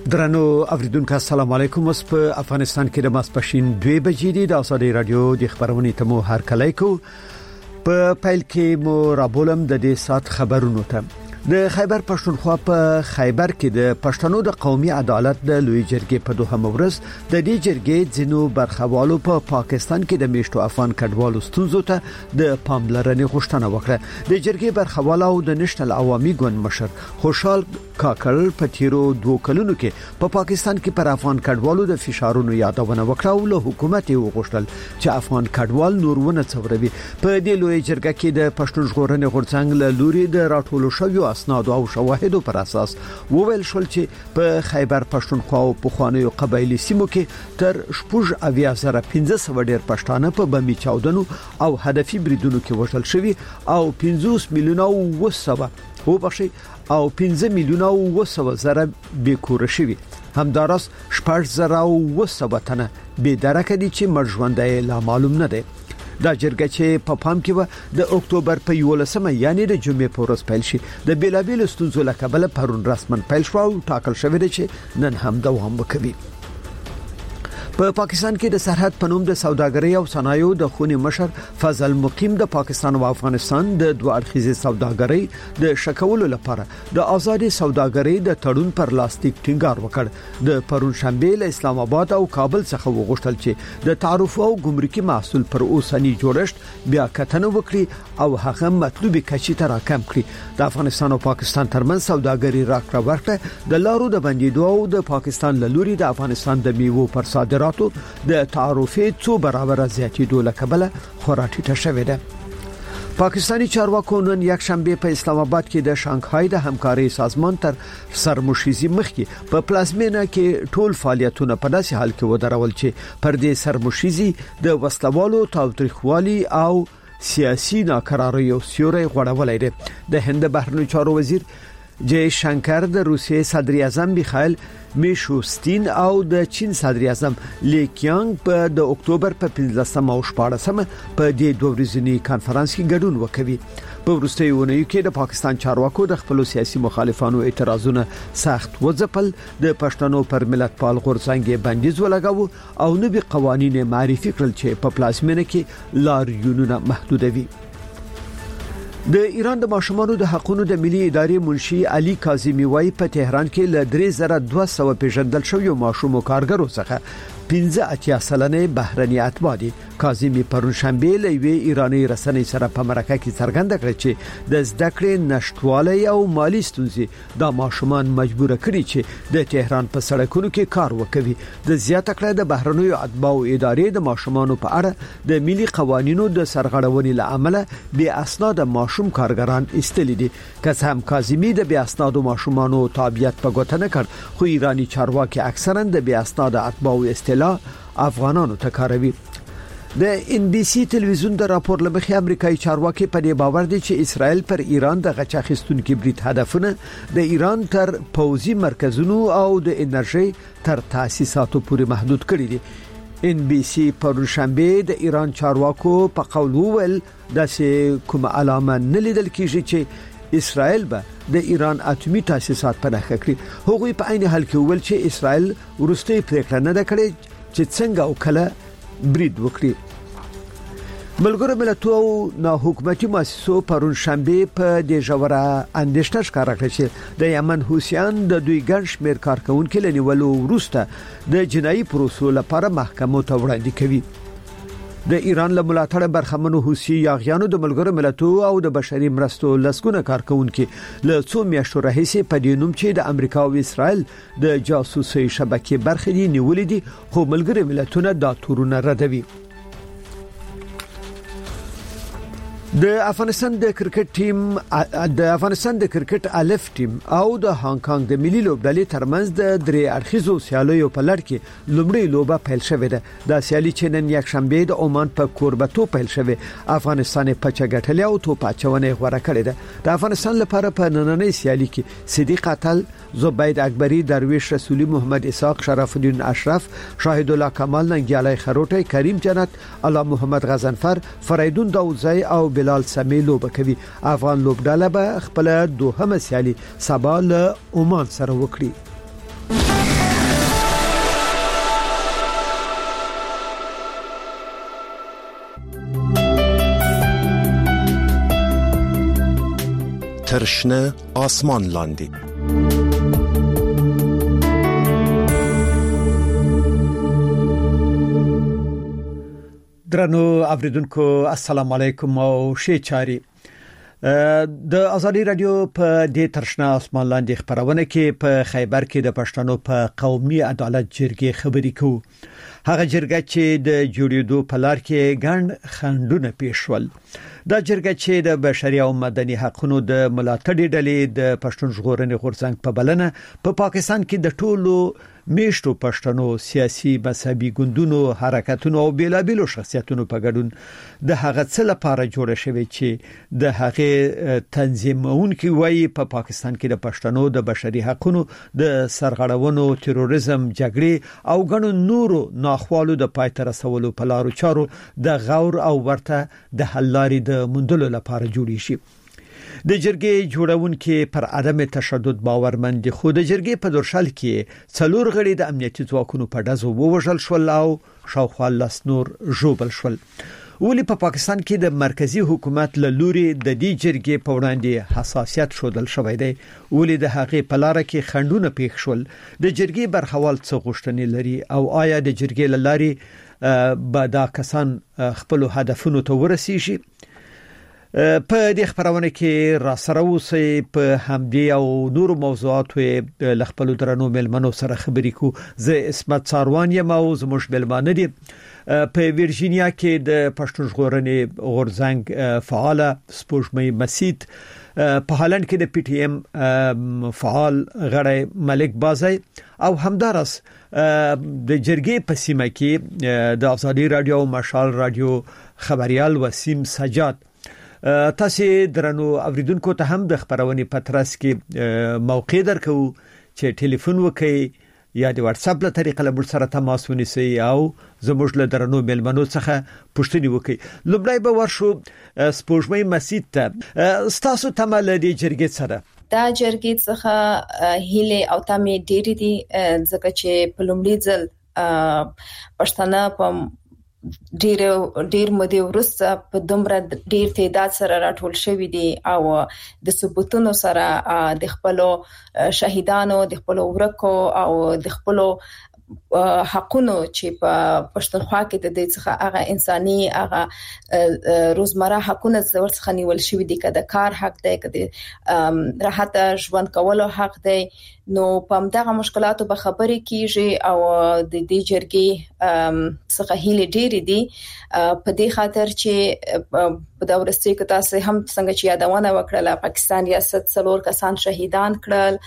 درنو اوریدونکو السلام علیکم. اوس په افغانستان کې د ماسپښین 2 بجې دي. د ازادي رادیو د خبرونې ته مو هر کله کو په پیل کې مو رابولم د دې سات خبرونو ته. د خیبر پښتونخوا په خیبر کې د پښتنو د قومي عدالت د لوی جرګې په دوه ورځ د دې جرګې ځینو برخوالو په پاکستان کې د میشتو افغان کډوالو ستونزو ته د پاملرنې غوښتنه وکړه. د جرګې برخوالو د نېشنل عوامي ګوند مشر خوشحال کاکړ په تیرو 2 کلونو کې په پاکستان کې پر افغان کډوالو د فشارونو یادونه وکړه او له حکومت یې وغوښتل چې افغان کډوال نورونه څوروي. په دې لوی جرګه کې د پښتون ژغورنې غورځنګ له لوري د راټولو شویو اسناد او شواهدو پر اساس وویل شول چې په خیبر پښتونخوا او په خوانیو قبایلی سیمو کې تر 1500 ډیر پښتانه په بمی چاودنو او هدفي بریدونو کې وژل شوي او 50 میلیونه او 15 میلیونه او 200 بیکور شوي. همدارس 4000 تنه به درکه دي چې مرژوندای لا معلوم نه دي. دا جرګه چې په پام کې و د اکتوبر په 11 یعنی د جمعې په ورځ پیل شي د بیلابیل ستونزو له کبله پرون رسمن پیل شو او ټاکل شوی دی چې نن هم دوام وکوي. په پاکستان کې د سرحد پنوم د سوداګرۍ او صنایعو د خونی مشر فضل مقیم د پاکستان او افغانستان د دوه اړخیزه سوداګرۍ د شکولو لپاره د آزادي سوداګرۍ د تړون پر لاسلیک ټینګار وکړ. د پرون شنبه له اسلام آباد او کابل څخه وغوښتل چې د تعرفو او ګمرکي محصول پر اوسنی جوړښت بیا کتنه وکړي او هغه مطلوبه کچې ته راکم کړي. د افغانستان او پاکستان ترمنځ سوداګرۍ راکړه ورکړه د لارو د بندیدو او د پاکستان له لوري د افغانستان د میوو پر صادراتو د تعرفې 2 برابر زیاتېدو له کبله خورا ټیټه شوې ده. پاکستانی چارواکو نن یک شنبه په اسلام آباد کې د شانګهای د همکاري سازمان تر سرمشيزي مخکې په پلازمینه کې ټول فعالیتونه په داسې حال کې ودرول چې پر دې سرمشيزي د وسلوالو تاوتریخوالي او سیاسي ناکراریو سیوري غوړولای دي. د هند بهرنیو چارو وزیر جے شنکر د روسیې صدر اعظم میخائیل میشوستین او د چین صدر اعظم لی کیانګ په د اکتوبر په 15 او 14 په دې دوه ورځنی کانفرنس کې ګډون وکوي. په وروستیو اونیو کې د پاکستان چارواکو د خپل سیاسي مخالفانو اعتراضونه سخت وځپل. د پښتنو پر ملت پال غورځنګ بندیز ولګاوه او نوي قوانين معرفي کړل چې په پلازمینه کې لاریونونه محدودوي. د ایران د ماشومانو د حقوقو د ملي ادارې منشي علي کاظمی وای په تهران کې ل 3200 پیژندل شوی ماشومو کارګرو څخه 15 سلنه بهرني اتباع دي. کاظمی پرون شنبه لوي ایرانی رسنۍ سره په مرکه کې څرګنده کړ چې د زده کړې نشټوالي او مالی ستونزې د ماشومان مجبور کړي چې د تهران په سړکونو کې کار وکړي. د زیاته کړه د بهرنیو اتباع ادارې د ماشومانو په اړه د ملي قوانینو د سرغړونې لامل بې اسناد ماشوم کارګران استلې دي. که هم کاظمی د بې اسناد ماشومانو تابعیت په ګوته نه کړ خو ایرانی چارواکي اکثرا د بې اسناد اتباع افغانانو ته کاروي. د ان بي سي ټلویزیون د راپور لمخې امریکایي چارواکي په دې باور دي چې اسرائیل پر ایران د غچ اخیستونکو برید هدفونه د ایران تر پوځي مرکزونو او د انرژي تر تاسیساتو پورې محدود کړي دي. ان بي سي پر شنبه د ایران چارواکو په قول وویل د کوم علامه نه لیدل کیږي چې اسرائیل به د ایران اټومي تاسیسات په نښه کړی. هغوی په عین حال کې ویل چې اسرائیل ورسته پریکړه نه کړې چې څنګه او کله برید وکړي. ملګرو ملتونو او ناحکومتي مؤسسو پرون شنبه په د جوړه اندېښنه ښکاره کړه چې د یمن حوثیان د دوی ګڼ شمېر کارکونکو لنیولو وروسته د جنایي پروسو لپاره محکمو ته وړاندې کوي. د ایران له ملاتړ برخمنو حوثي یاغیانو د ملګرو ملتونو او د بشري مرستو لسګونه کارکونکو له څو میاشتو راهیسې په دې نوم چې د امریکا او اسرائیل د جاسوسي شبکې برخې دي نیولې دي خو ملګرو ملتونه دا تورونه ردوي. د افغانستان د کرکټ الف ټیم او د هانګ کانګ د ملي لوبډلې ترمنځ د درې اړخیزو سیالیو په لړ کې لومړی لوبه پیل شوې ده. د سیالي چې نن یک شنبه د عمان په کوربتو پیل شوې. افغانستان په چګټلې او توپ اچونه غوړه کړې ده. د افغانستان لپاره په نننۍ سیالي کې صدیق اتل، زبید اکبری، درویش رسولی، محمد اسحاق، شرف الدین اشرف، شاهد الله کمال، ننګیالای خروټی، کریم جنت، الله محمد غزنفر، فریدون داوودزی او بلال سمی لوبه کوي. افغان لوبډله به خپل دوهمه سیالي سبا له عمان سره وکړي. ترشنه آسمان لاندې. درنو اوریدونکو السلام علیکم او ښه چاري. د ازادي رادیو په دې ترشنه آسمان لاندې خبرونه کې په خیبر کې د پښتنو په قومي عدالت جرګې خبرې کوو. هغه جرګه چې د جوړېدو په لار کې ګڼ خنډونه پیښ شول. دا جرګه چې د بشري او مدني حقوقو د ملاتړ ډلې د پښتون ژغورنې غورځنګ په بلنه په پاکستان کې د ټولو میشتو پښتنو سیاسي مذهبي ګوندونو حرکتونو او بیلابیلو شخصیتونو په ګډون د هغه څه لپاره جوړه شوې چې د هغه تنظیمونکي وایي په پاکستان کې د پښتنو د بشري حقوقو د سرغړونو تروریزم جګړې او ګڼو نورو ناخوالو د پای ته رسولو په لارو چارو د غور او ورته د حل لارې د موندلو لپاره جوړې شي. د جرګې جوړونکو پر عدم تشدد باورمند دي، خو د جرګې په درشل کې څلور غړي د امنیتي ځواکونو په ډزو ووژل شول او شاوخوا لاس نور ژوبل شول. ولی په پاکستان کې د مرکزی حکومت له لوري د دې جرګې په وړاندې حساسیت شودل شوی دی. ولی د هغې په لار کې خنډونه پیښ شول. د جرګې برخوال څه غوښتنې لري او آیا د جرګې له لارې به دا کسان خپل هدفونو ته ورسیږي؟ په دې خبرونه کې را سره اوسئ. په همدې او نورو موضوعاتو له خپل درنو ملمنو سره خبرې کو. زه اسمت ساروان یم او زموږ ملمانه دي په ویرجینیا کې د پښتون ژغورنې غورځنګ فعال سپوږمۍ مسید، په هالند کې د پی ټی ایم فعال غړی ملک بازی او همدارس د جرګې په سیمه کې د ازادي رادیو او مشال رادیو خبريال وسیم سجاد. تاسو درنو اوریدونکو ته هم د خبرونې پترس کې موقع درکو چې ټلیفون وکړي یا د واتس اپ له طریقې له موږ سره تماس ونیسئ او زموږ له درنو ملمنو څخه پوښتنه وکړي. لومړی به ورشو سپوږمۍ مسید ته. تاسو ته مل دي جرګې سره دا جرګې څخه هیله او تامې ډېری دي ځکه چې په لومړي ځل پښتانه په ډیر مودې ورسته په دومره ډیر تعداد سره راټول شوی دي او د ثبوتونو سره د خپل شهیدانو د خپل ورکو او د خپل حقونو چې په پښتونخوا کې د دې څخه هغه انساني هغه روزمره حقونه څخه نیول شوی دي، کده کار حق دی، کده راحت ژوند کولو حق دی. نو په همدغه مشکلاتو به خبرې کیږي او د دې جرګې څخه هیله ډېری دي په دې خاطر چې په دا ورسته کې تاسو هم څنګه چې یادونه وکړه پاکستان ریاست څلور کسان شهیدان کړل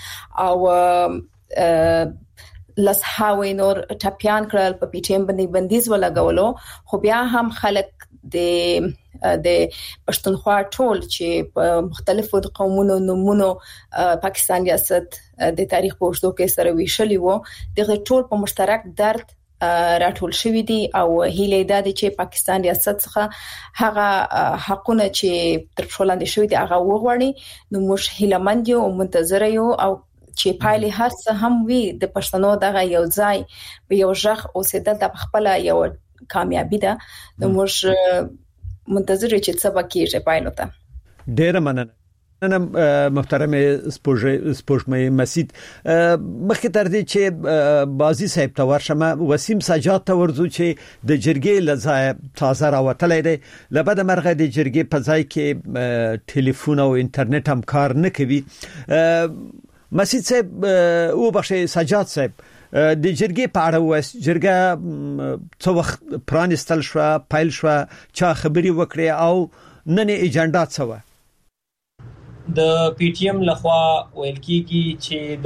او لسهاوی نور ټاپیان کړل، په پی ټی ایم باندې بندیز ولګولو. خو بیا هم خلک د پښتونخوا ټول چې په مختلفو قومونو نومونو پاکستان ریاست د تاریخ په اوږدو کې سره ویشلی وو، دغه ټول په مشترک درد راټول شوی دي او هیله ده چې پاکستان ریاست څخه هغه حقونه چې تر ټولو شوی دي هغه وغوړي. نو موږ هیله مند یو او منتظر یو او چې پایله هر څه هم وي د پښتنو دغه یو ځای په یو ځخ او سیدل د خپل یو کامیابی ده. نو موږ منتظر یو چې څه وکړي پایله ته. ډیر مننه. محترم سپوږمۍ مسید، مخکې تر دې چې بازی صاحب ته ورشم، وسیم سجاد ته ورزو چې د جرګې لزای تازه راوتلې ده. لبد مرغه د جرګې په ځای کې ټلیفون او انټرنیټ هم کار نه کوي. مسید صاحب او بخش سجاد صاحب، د جرګې په اړه وس جرګه څو وخت پرانستل شو، پایل شو، چا خبري وکړي او نن ایجنډا څه و؟ د پی ټی ایم لخوا ویل کیږي چې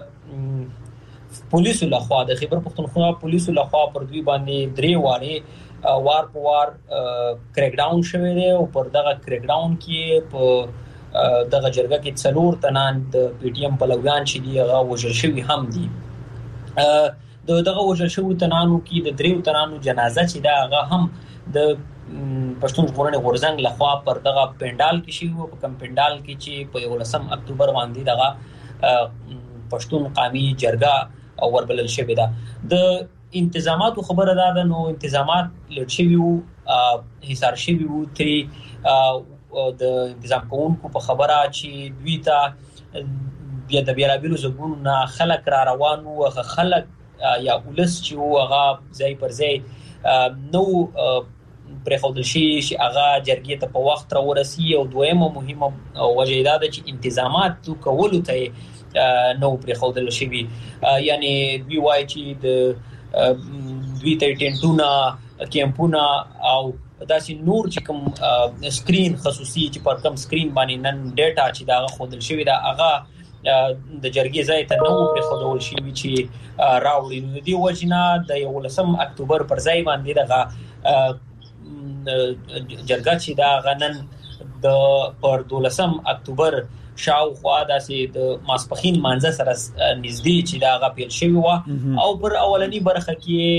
د پولیسو لخوا د خیبر پختونخوا پولیسو لخوا پر دوی باندې درې واره وار په وار کریک ډاون شوی دی او پر دغه کریک ډاون کې په دغه جرګه کې څلور تنان د پی ټی ایم په لویان چې دی هغه وژل شوی هم دي. د دغه وژل شوی تنانو کې د دریو تنانو جنازه چې دا هغه هم د پښتون ژغورنې غورځنګ لخوا پر دغه پندال کې شي او په کم پندال کې چې په 11 اکتوبر باندې دغه پښتون قومي جرګه وربلل شوی ده. د انتظاماتو خبره ده، نو انتظامات لټ شوی وو، حصار شوی وو، تری د انتظام کوونکو په خبره چې دوی ته بیا د بیلابیلو زګونو خلک را روانو او خلک یا ولس چې هغه ځای پر ځای نو پر خودل شي چې هغه جرګې ته په وخت را ورسي او دویمه مهمه وجه دا ده چې انتظامات کولو ته نو پر خودل شي یعنی دوی وایي چې د دوی ته ټینټونه کیمپونه او داسې نور چې کوم سکرین خصوصي چې پر کوم سکرین باندې نن ډیټا چې دا خودل شوی دا هغه د جرګې ځای ته نو پر خودل شي چې راوړي نو دی وجنه د 11 اکتوبر پر ځای باندې دغه جرګه چې دا غنن د پر 12 اکتوبر شاوخوا داسې د ماسپخین مانځه سره نږدې چې دا غپیل شوی و او پر اولنی برخه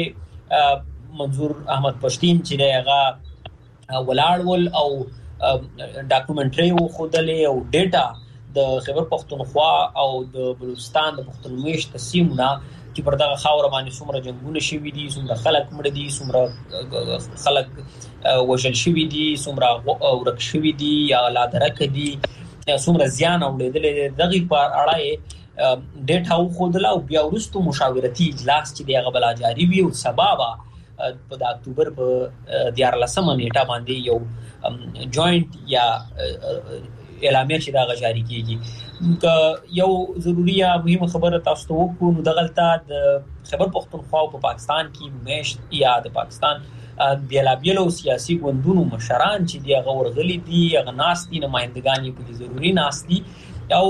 کې منظور احمد پښتين چې دغه ولاړول او ډاکومنټري و خودلې او ډیټا د خیبر پختونخوا او د بلوچستان د پختونخوا تقسیمونه چې پر دغه خاور باندې څومره جنگونه شوي دي څومره خلک مړ دي څومره خلک وژل شوي دي څومره ورک شوي دي یا لادرک دي څومره زیان اوریدل دغه په اړه ډیټا خودله او بیا ورستو مشاورتي اجلاس چې دغه بلا جاری وي او سبب په د اکتوبر په 14 نیټه باندې یو جوائنٹ یا اعلامیه چې دا جاری کیږي یو ضروري مهمه خبره تاسو ته وکړو نو دغلطه د خیبر پختونخوا په پاکستان کې مشت یا د پاکستان بیلابیلو سیاسي ګوندونو مشران چې دی غورغلي دي غناستي نمائندگان په ضروري ناستي او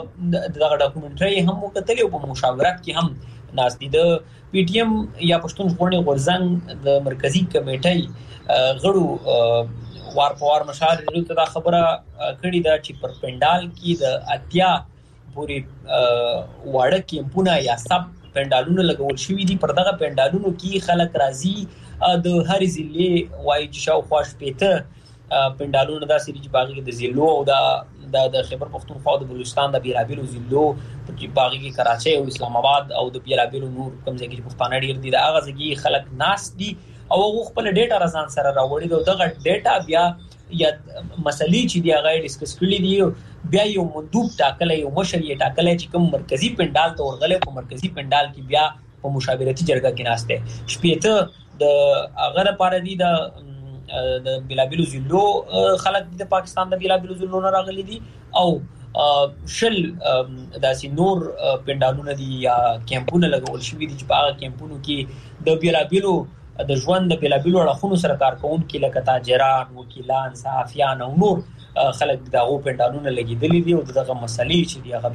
دغه ډاکومنټري هم وکتل او په مشاورت کې هم ناستي د پی ټی ایم یا پښتون ژغورنې غورځنګ د مرکزی کمیټې غړو وار په وار مشال ته دا خبره کړې ده چې پر پندال کې د اتیا پوری واړه کیمپونه یا سب پندالونو لګول شوې دي پر دغه پندالونو کې خلک راځي د هر ضلع وایي چې شاوخوا شپېته پندالونو دا سری چې باغی د ضلعو او د خیبر پختونخوا د بلوچستان د بیلابیلو ضلعو چې باغی کې کراچۍ او اسلام آباد او د بیلابیلو نور کوم ځای کې پښتانه ډیر دي دا هغه ځای خلک ناس دي او خپل ډیټا رازان سره راوړي دغه ډیټا بیا یا مسلې چې دی هغه ډیسکس کړي دي بیا یو مندوب ټاکلې یو مشر یې ټاکلې چې کوم مرکزی پندال ته ورغلې په مرکزی پندال کې بیا په مشاورتي جرګه کې ناشته شپېته د هغه لپاره دي د بیلابیلو ضلعو خلک د پاکستان د بیلابیلو ضلعو نه راغلي دي او شل داسې نور پندالونه دي یا کیمپونه لګول شوي دي چې په هغه کیمپونو کې د بیلابیلو د ژوند د بیلابیلو اړخونو سره کار کوونکي لکه تاجران، وکیلان، صحافیان او نور خلک دغه پندالونه لګیدلي دي او دغه مسلې چې دی هغه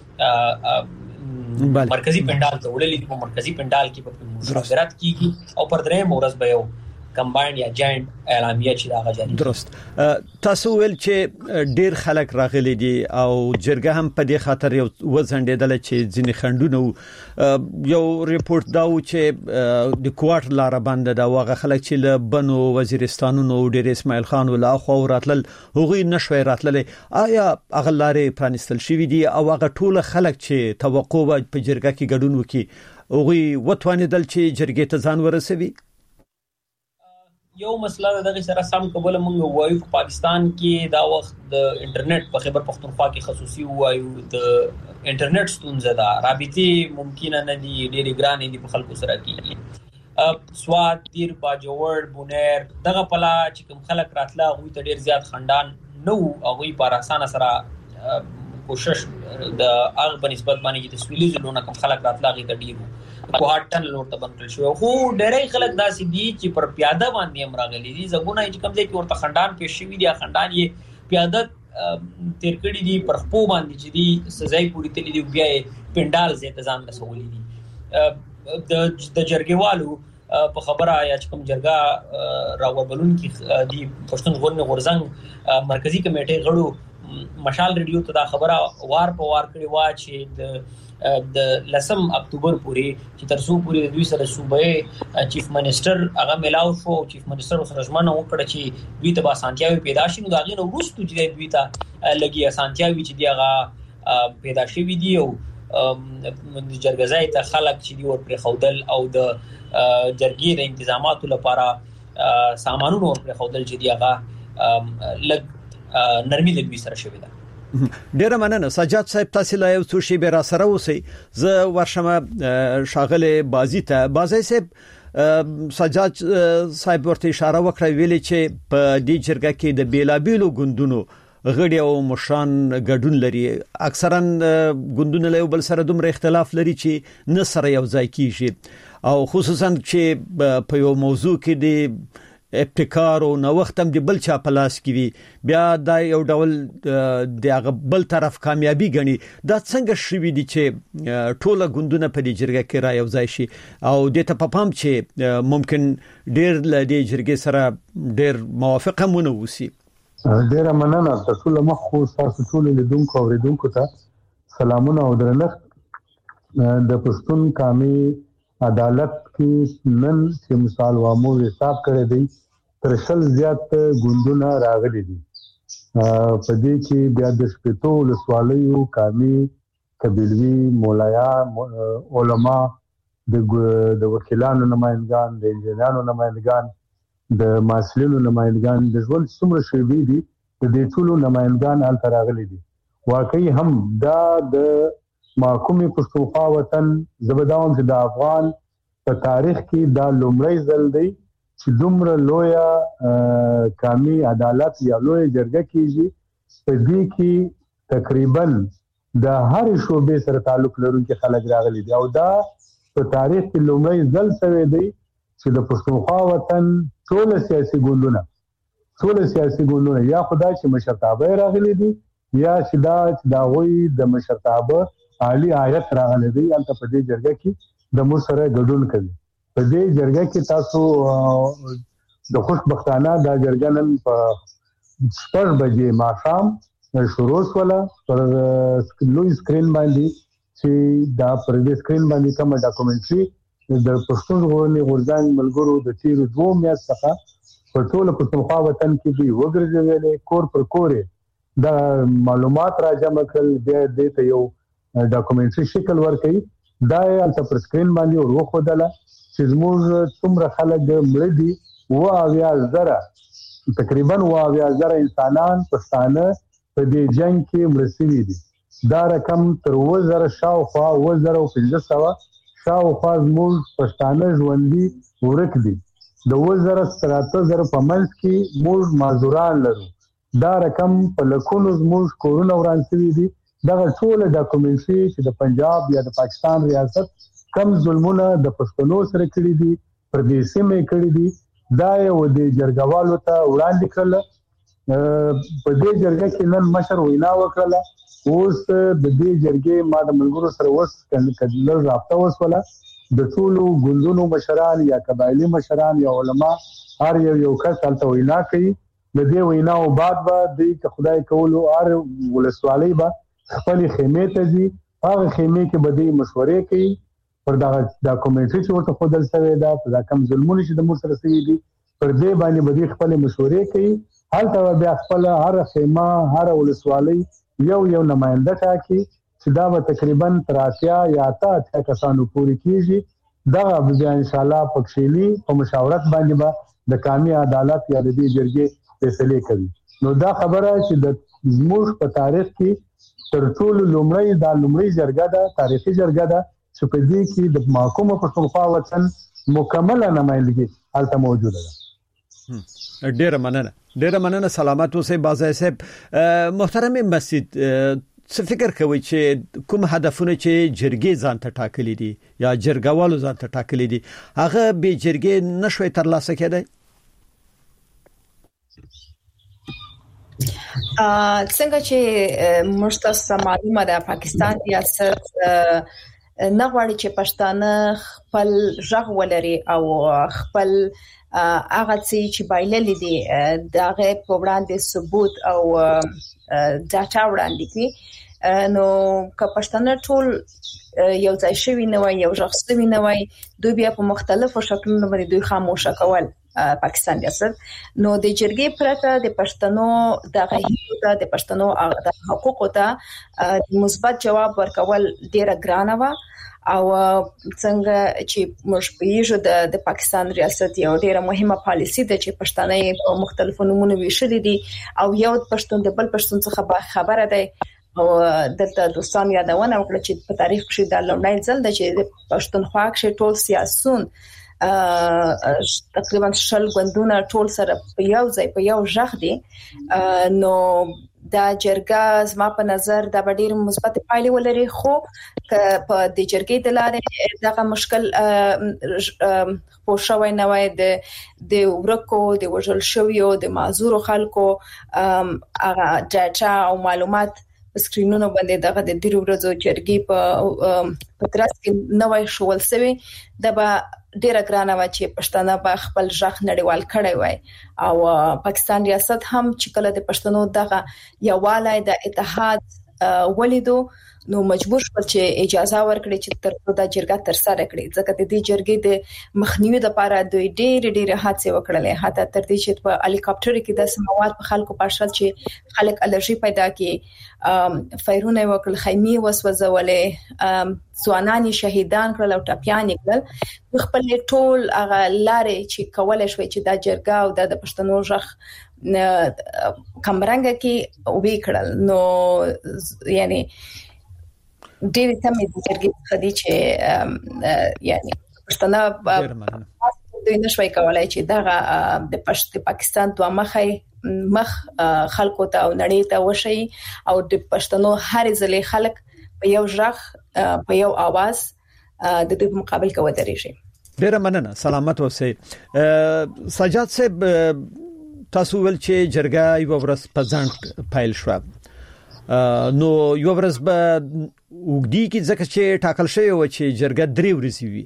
بیا مرکزی پندال ته وړلې په مرکزی پندال کې په مشاورت کیږي او پر درې مورز به یو کمباین یا جاینټ اعلامیه چې دا غجاري درست تاسو ول چې ډیر خلک راغلي دي او جرګه هم په دې خاطر یو وزندېدل چې ځینې خندونه یو ریپورت دا و چې د کوارټر لار باندې دا واغه خلک چې له بنو وزیرستانونو ډیر اسماعیل خان ولا خو راتل هغه نشوي راتل آیا هغه لارې پرانستل شوې دي او هغه ټول خلک چې توقع په جرګه کې ګډون وکړي هغه وتوانیدل چې جرګې ته ځان ورسوي یو مسله دغه سره سم قبول مونږ وایو په پاکستان کې دا وخت د انټرنیټ په خیبر پختونخوا کې خصوصي وایو د انټرنیټ ستونزه ده رابطه ممکنه نه دي ډېری ګرانې دي په خلکو سره کې سواد دیر باجوړ بونیر دغه پلا چې کوم خلک راتله غوي ته ډېر زیات خندان نو هغه په اسانه سره کوشش د هغه په نسبت باندې چې تسویلي زلونه کوم خلک راتله غي ته ډیرو په هټن لور ته بنکل شو خو ډېرې خلک داسې دي چې پر پیاده باندې هم راغلي دي زګونه چې کوم ځای کې ورته خندان پېښ شوی دي خندان یې پیاده تیر کړی دي پر خپو باندې چې دي سزای پوری تللی دي بیا پندال زې تزان رسولي دي د جرګوالو په خبره یا چې کوم جرګه راوبلون کې دی پښتون ژغورنې غورځنګ مرکزی کمیټې غړو مشال ریډیو ته دا خبره وار په وار کړی وا چې د 10 اکتوبر پورې چې تر څو پورې د دوی سره صوبې چیف منسٹر هغه ملاو شو چیف منسٹر سره ژمنه وکړه چې دوی ته به اسانتیاوي پیدا شي نو دا غي نو وروسته چې دوی ته لګي اسانتیاوي چې دی هغه پیدا شوي دي او جرګه ځای ته خلک چې دی ور پر خودل او د جرګې د تنظیماتو لپاره سامانونو ور پر خودل چې دی هغه لګ نرمي د دوی سره شوې ده. ډیره مننه سجاد صاحب، تاسو لا یو څه شی به را سره اوسئ. زه ورشمه شاغله بازی ته. بازی صاحب، سجاد صاحب ورته اشاره وکړه ویلي چې په دې جرګه کې د بیلابیلو ګوندونو غړي او مشران ګډون لري. اکثرا ګوندونه له بل سره دومره اختلاف لري چې نه سره یو ځای کیږي، او خصوصا چې په یو موضوع کې د ابتکار او نوښت هم د بل چا په لاس کې وي، بیا دا یو ډول د هغه بل طرف کامیابی غني. دا څنګه شوي دي چې ټوله ګوندونه په دې جرګه کې را یو ځای شي او د ته په پام چې ممکن ډېر له دې جرګې سره ډېر موافقه مونږ وسی. ډیره مننه تاسو له مخ تاسو ټول لیدونکو او اوریدونکو ته سلامونه او درنښت. د پښتون قومي عدالت کې نن چې مثال وامو حساب کړی دی تر شل زیات ګوندونه راغلي دي. په دې کې بیا د شپږو ولسوالیو قومي قبیلوي مولایان علما د وکیلانو نمائندگان د انجنیرانو نمائندگان د ماسلینو نمائندگان د ژوند څومره شوي دي د دې ټولو نمائندگان ال راغلي دي. واقعي هم دا د محکومي پښتونخوا وطن زبداوم چې د افغان په تاریخ کې دا لومړی ځل دی چې دومره لویه قومي عدالت یا لویه جرګه کیږي. په دې کې تقریبا د هر شوبې سره تعلق لرونکي خلک راغلي دي او دا په تاریخ کې لومړی ځل شوی دی چې د پښتونخوا وطن ټول سیاسي ګوندونه یا خدای چې مشرتابه راغلي دي یا چې دا غوي د مشرتابه عالی آیت راغلي دي البته په دې جرګه کې د مو سره ګډون کوي. په دې جرګه کې تاسو د خوشبختانه دا جرګه نن په 6 بجې ماښام شروع ولا پر لوی سکرین باندې چې دا پر دې سکرین باندې کوم ډاکومنټري د پښتون غورځنګ ملګرو د تیر 2 میاشت څخه په ټول پښتونخوا وطن کې دی وګرځولې کور پر کورې دا معلومات راجمع کړل بیا دې ته یو ډاکومنټري شکل ورکړي. دا یې پر سکرین باندې ورخدله چې زموږ څومره خلک مړ دي تقریبا 20,000 انسانان پښتانه په دې جنگ کې مړ شوي دي. دا رقم تر 2000 شاوخوا 2500 شاوخوا زموږ پښتانه ژوندي ورک دي. د 2000 تر 3000 په منځ کې موږ مازوران لرو. دا رقم په لکونو زموږ کورونه وران شوي دي. دا ټول ډاکومنټري چې د پنجاب یا د پاکستان ریاست کم ظلمونه د پښتنو سره کړی دي پر دې سیمه کړی دي دا یو د جرګوالو ته وړاندې کړل. په دې جرګه کې نن مشر وینا وکړه. اوس د دې جرګې ما د ملګرو سره وس کله رابطه وسوله. د ټولو ګوندونو مشران یا قبایلی مشران یا علما هر یو کس تلته وینا کوي. د دې وینا او بعد د خدای کولو هر ولسوالۍ به خپل خیمه ته ځي. هغه خیمه کې به د مشورې کوي پر دا ډاکومنټري چې ورته خودل شوی دا په کم ظلمونه چې د مو سره سوي دي پر دې باندې به خپل مشورې کوي. هلته بیا خپل هر خیمه هر ولسوالۍ یو نماینده ټاکي چې دا به تقریبا 80 یا 80 کسانو پوری کیږي. دا به ان شاء الله پکښېلی په مشاورت باندې به د قومي عدالت یا د دې جرګې فیصله کوي. نو دا خبره چې د زموږ په تاریخ کې تر ټولو لومړی جرګه ده، تاریخي جرګه ده چې په دې کې د محکومه پښتونخوا وطن مکمله نمائندګي هلته موجوده ده. ډیره مننه سلامت اوسئ بازای صاحب. محترم مسجد، څه فکر کوي چې کوم هدفونه چې جرګې ځان ته ټاکلي دي یا جرګوالو ځان ته ټاکلي دي هغه به جرګې نشوي ترلاسه کېدای؟ څنګه چې مشترک معلومه ده پاکستان ریاست نه غواړي چې پښتانه خپل ژغ ولري او خپل هغه چې بایللې دي دغه په وړاندې ثبوت او ډاټا وړاندې کړي. نو که پښتانه ټول یو ځای شوي نه وي یو ژغ شوي نه وي دوی بیا په مختلفو شکلونو باندې دوی خاموشه کول پاکستان ریاست. نو د جرګې پرته د پښتنو د پښتنو د حقوقو ته مثبت جواب ورکول ډیره ګرانه و او څنګه چې موږ پیژو د پاکستان ریاست یو ډیره مهمه پالیسی ده چې پښتانه په مختلفو نمونه ویشل دي او یو پښتون د بل پښتون څخه خبره ده او دلته دوستان یادونه وکړه چې په تاریخ کې د لومړی ځل د چې پښتونخوا کې ټول سیاسيون تقریبا شل غوندونه ټول سره په یو ځای په یو ژغ دي نو دا جرګه زما په نظر د ډېر مثبت پایلې ولري خو په د جرګې د لارې دغه مشکل پوښوي نه وای د ورکو د وژل شویو د معذور خلکو هغه ډاټا او معلومات سکرینونو باندې دغه د ډیرو ورځو جرګې په ترڅ کې نوې شول سوي د با ډیره ګرانه و چې پښتانه به خپل ځخ نړیوال کړي وای او پاکستان ریاست هم چې کله د پښتنو دغه یووالی د اتحاد ولیدو نو مجبور شول چې اجازه ورکړي چې تر دا جرګه تر سره کړي ځکه د دې جرګې د مخنیوي لپاره دوی ډېر حادثه وکړلې حتی تر دې چې په هلیکاپټر کې د سماوات په خلکو پاشل چې خلک الرجی پیدا کړي فایرونه وکړل خیمه وسوځولې ځوانان شهیدان کړل او ټاپیان کړل خپل ټول هغه لارې چې کولای شوی چې دا جرګه او د پښتنو ځخ کمرنګ کې وی کړل نو یعنی ډېر تمه د جرګې خدي چې یعنی پښتانه دوی نشوي کولای چې دغه د پاکستان دوه مخ خلکو ته او نړۍ ته وشي او د پښتنو هر ځلې خلک په یو ژغ په یو आवाज د دې مقابل کې ودرېږي. ډېر مننه سلامت اوسئ. سجاد صاحب تاسو ول چې جرګه یو ورځ په ځان پایل شو نو یو ورځ به وګړي کې ځکه چې ټاکل شوی و چې جرګه 3 ورځې وي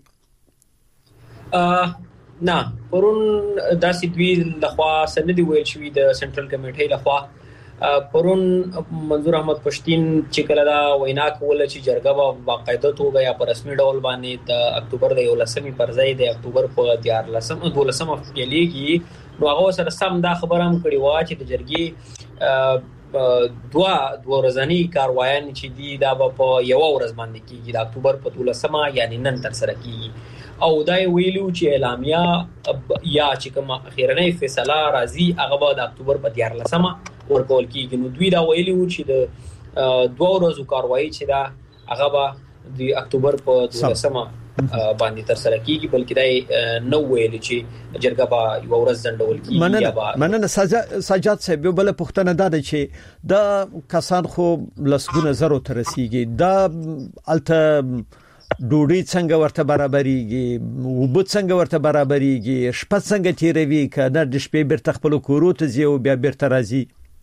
نه پرون داسې دوی لخوا سندې ویل شوې د سنټرل کمیټې لخوا پرون منظور احمد پښتين چې کله دا وینا کوله چې جرګه به باقاعده توګه یا په رسمي ډول باندې د اکتوبر د 11مې پر ځای د اکتوبر په 12مه پیلېږي نو هغه سره سم دا خبره هم کړې و چې د جرګې دوه ورځنی کاروایان چې دی دا په یو ورځ باندې کیږي د اکتوبر په 12مه یعنی نن تر سره کیږي او دا ویلو چې اعلامیه یا چې کوم اخیرنۍ فیصله راځي هغه به د اکتوبر په 14مه ورکول کیږي نو دوی دا ویلو چې د دوه ورځو کاروایی چې دا هغه به د اکتوبر په 12مه باندې تر سره کیږي بلکې دا نو ویل چې جرګه به یو ورځ ځندول کیږي مننه سجاد صاحب بل پښتنه ده چې دا کسان خو لسګونه زرو تر رسیدي دا الته ډوډۍ څنګه ورته برابرېږي وبد څنګه ورته برابرېږي شپه څنګه تیروي کنه د شپې بیرته خپل کورو ته ځي او بیا بیرته راځي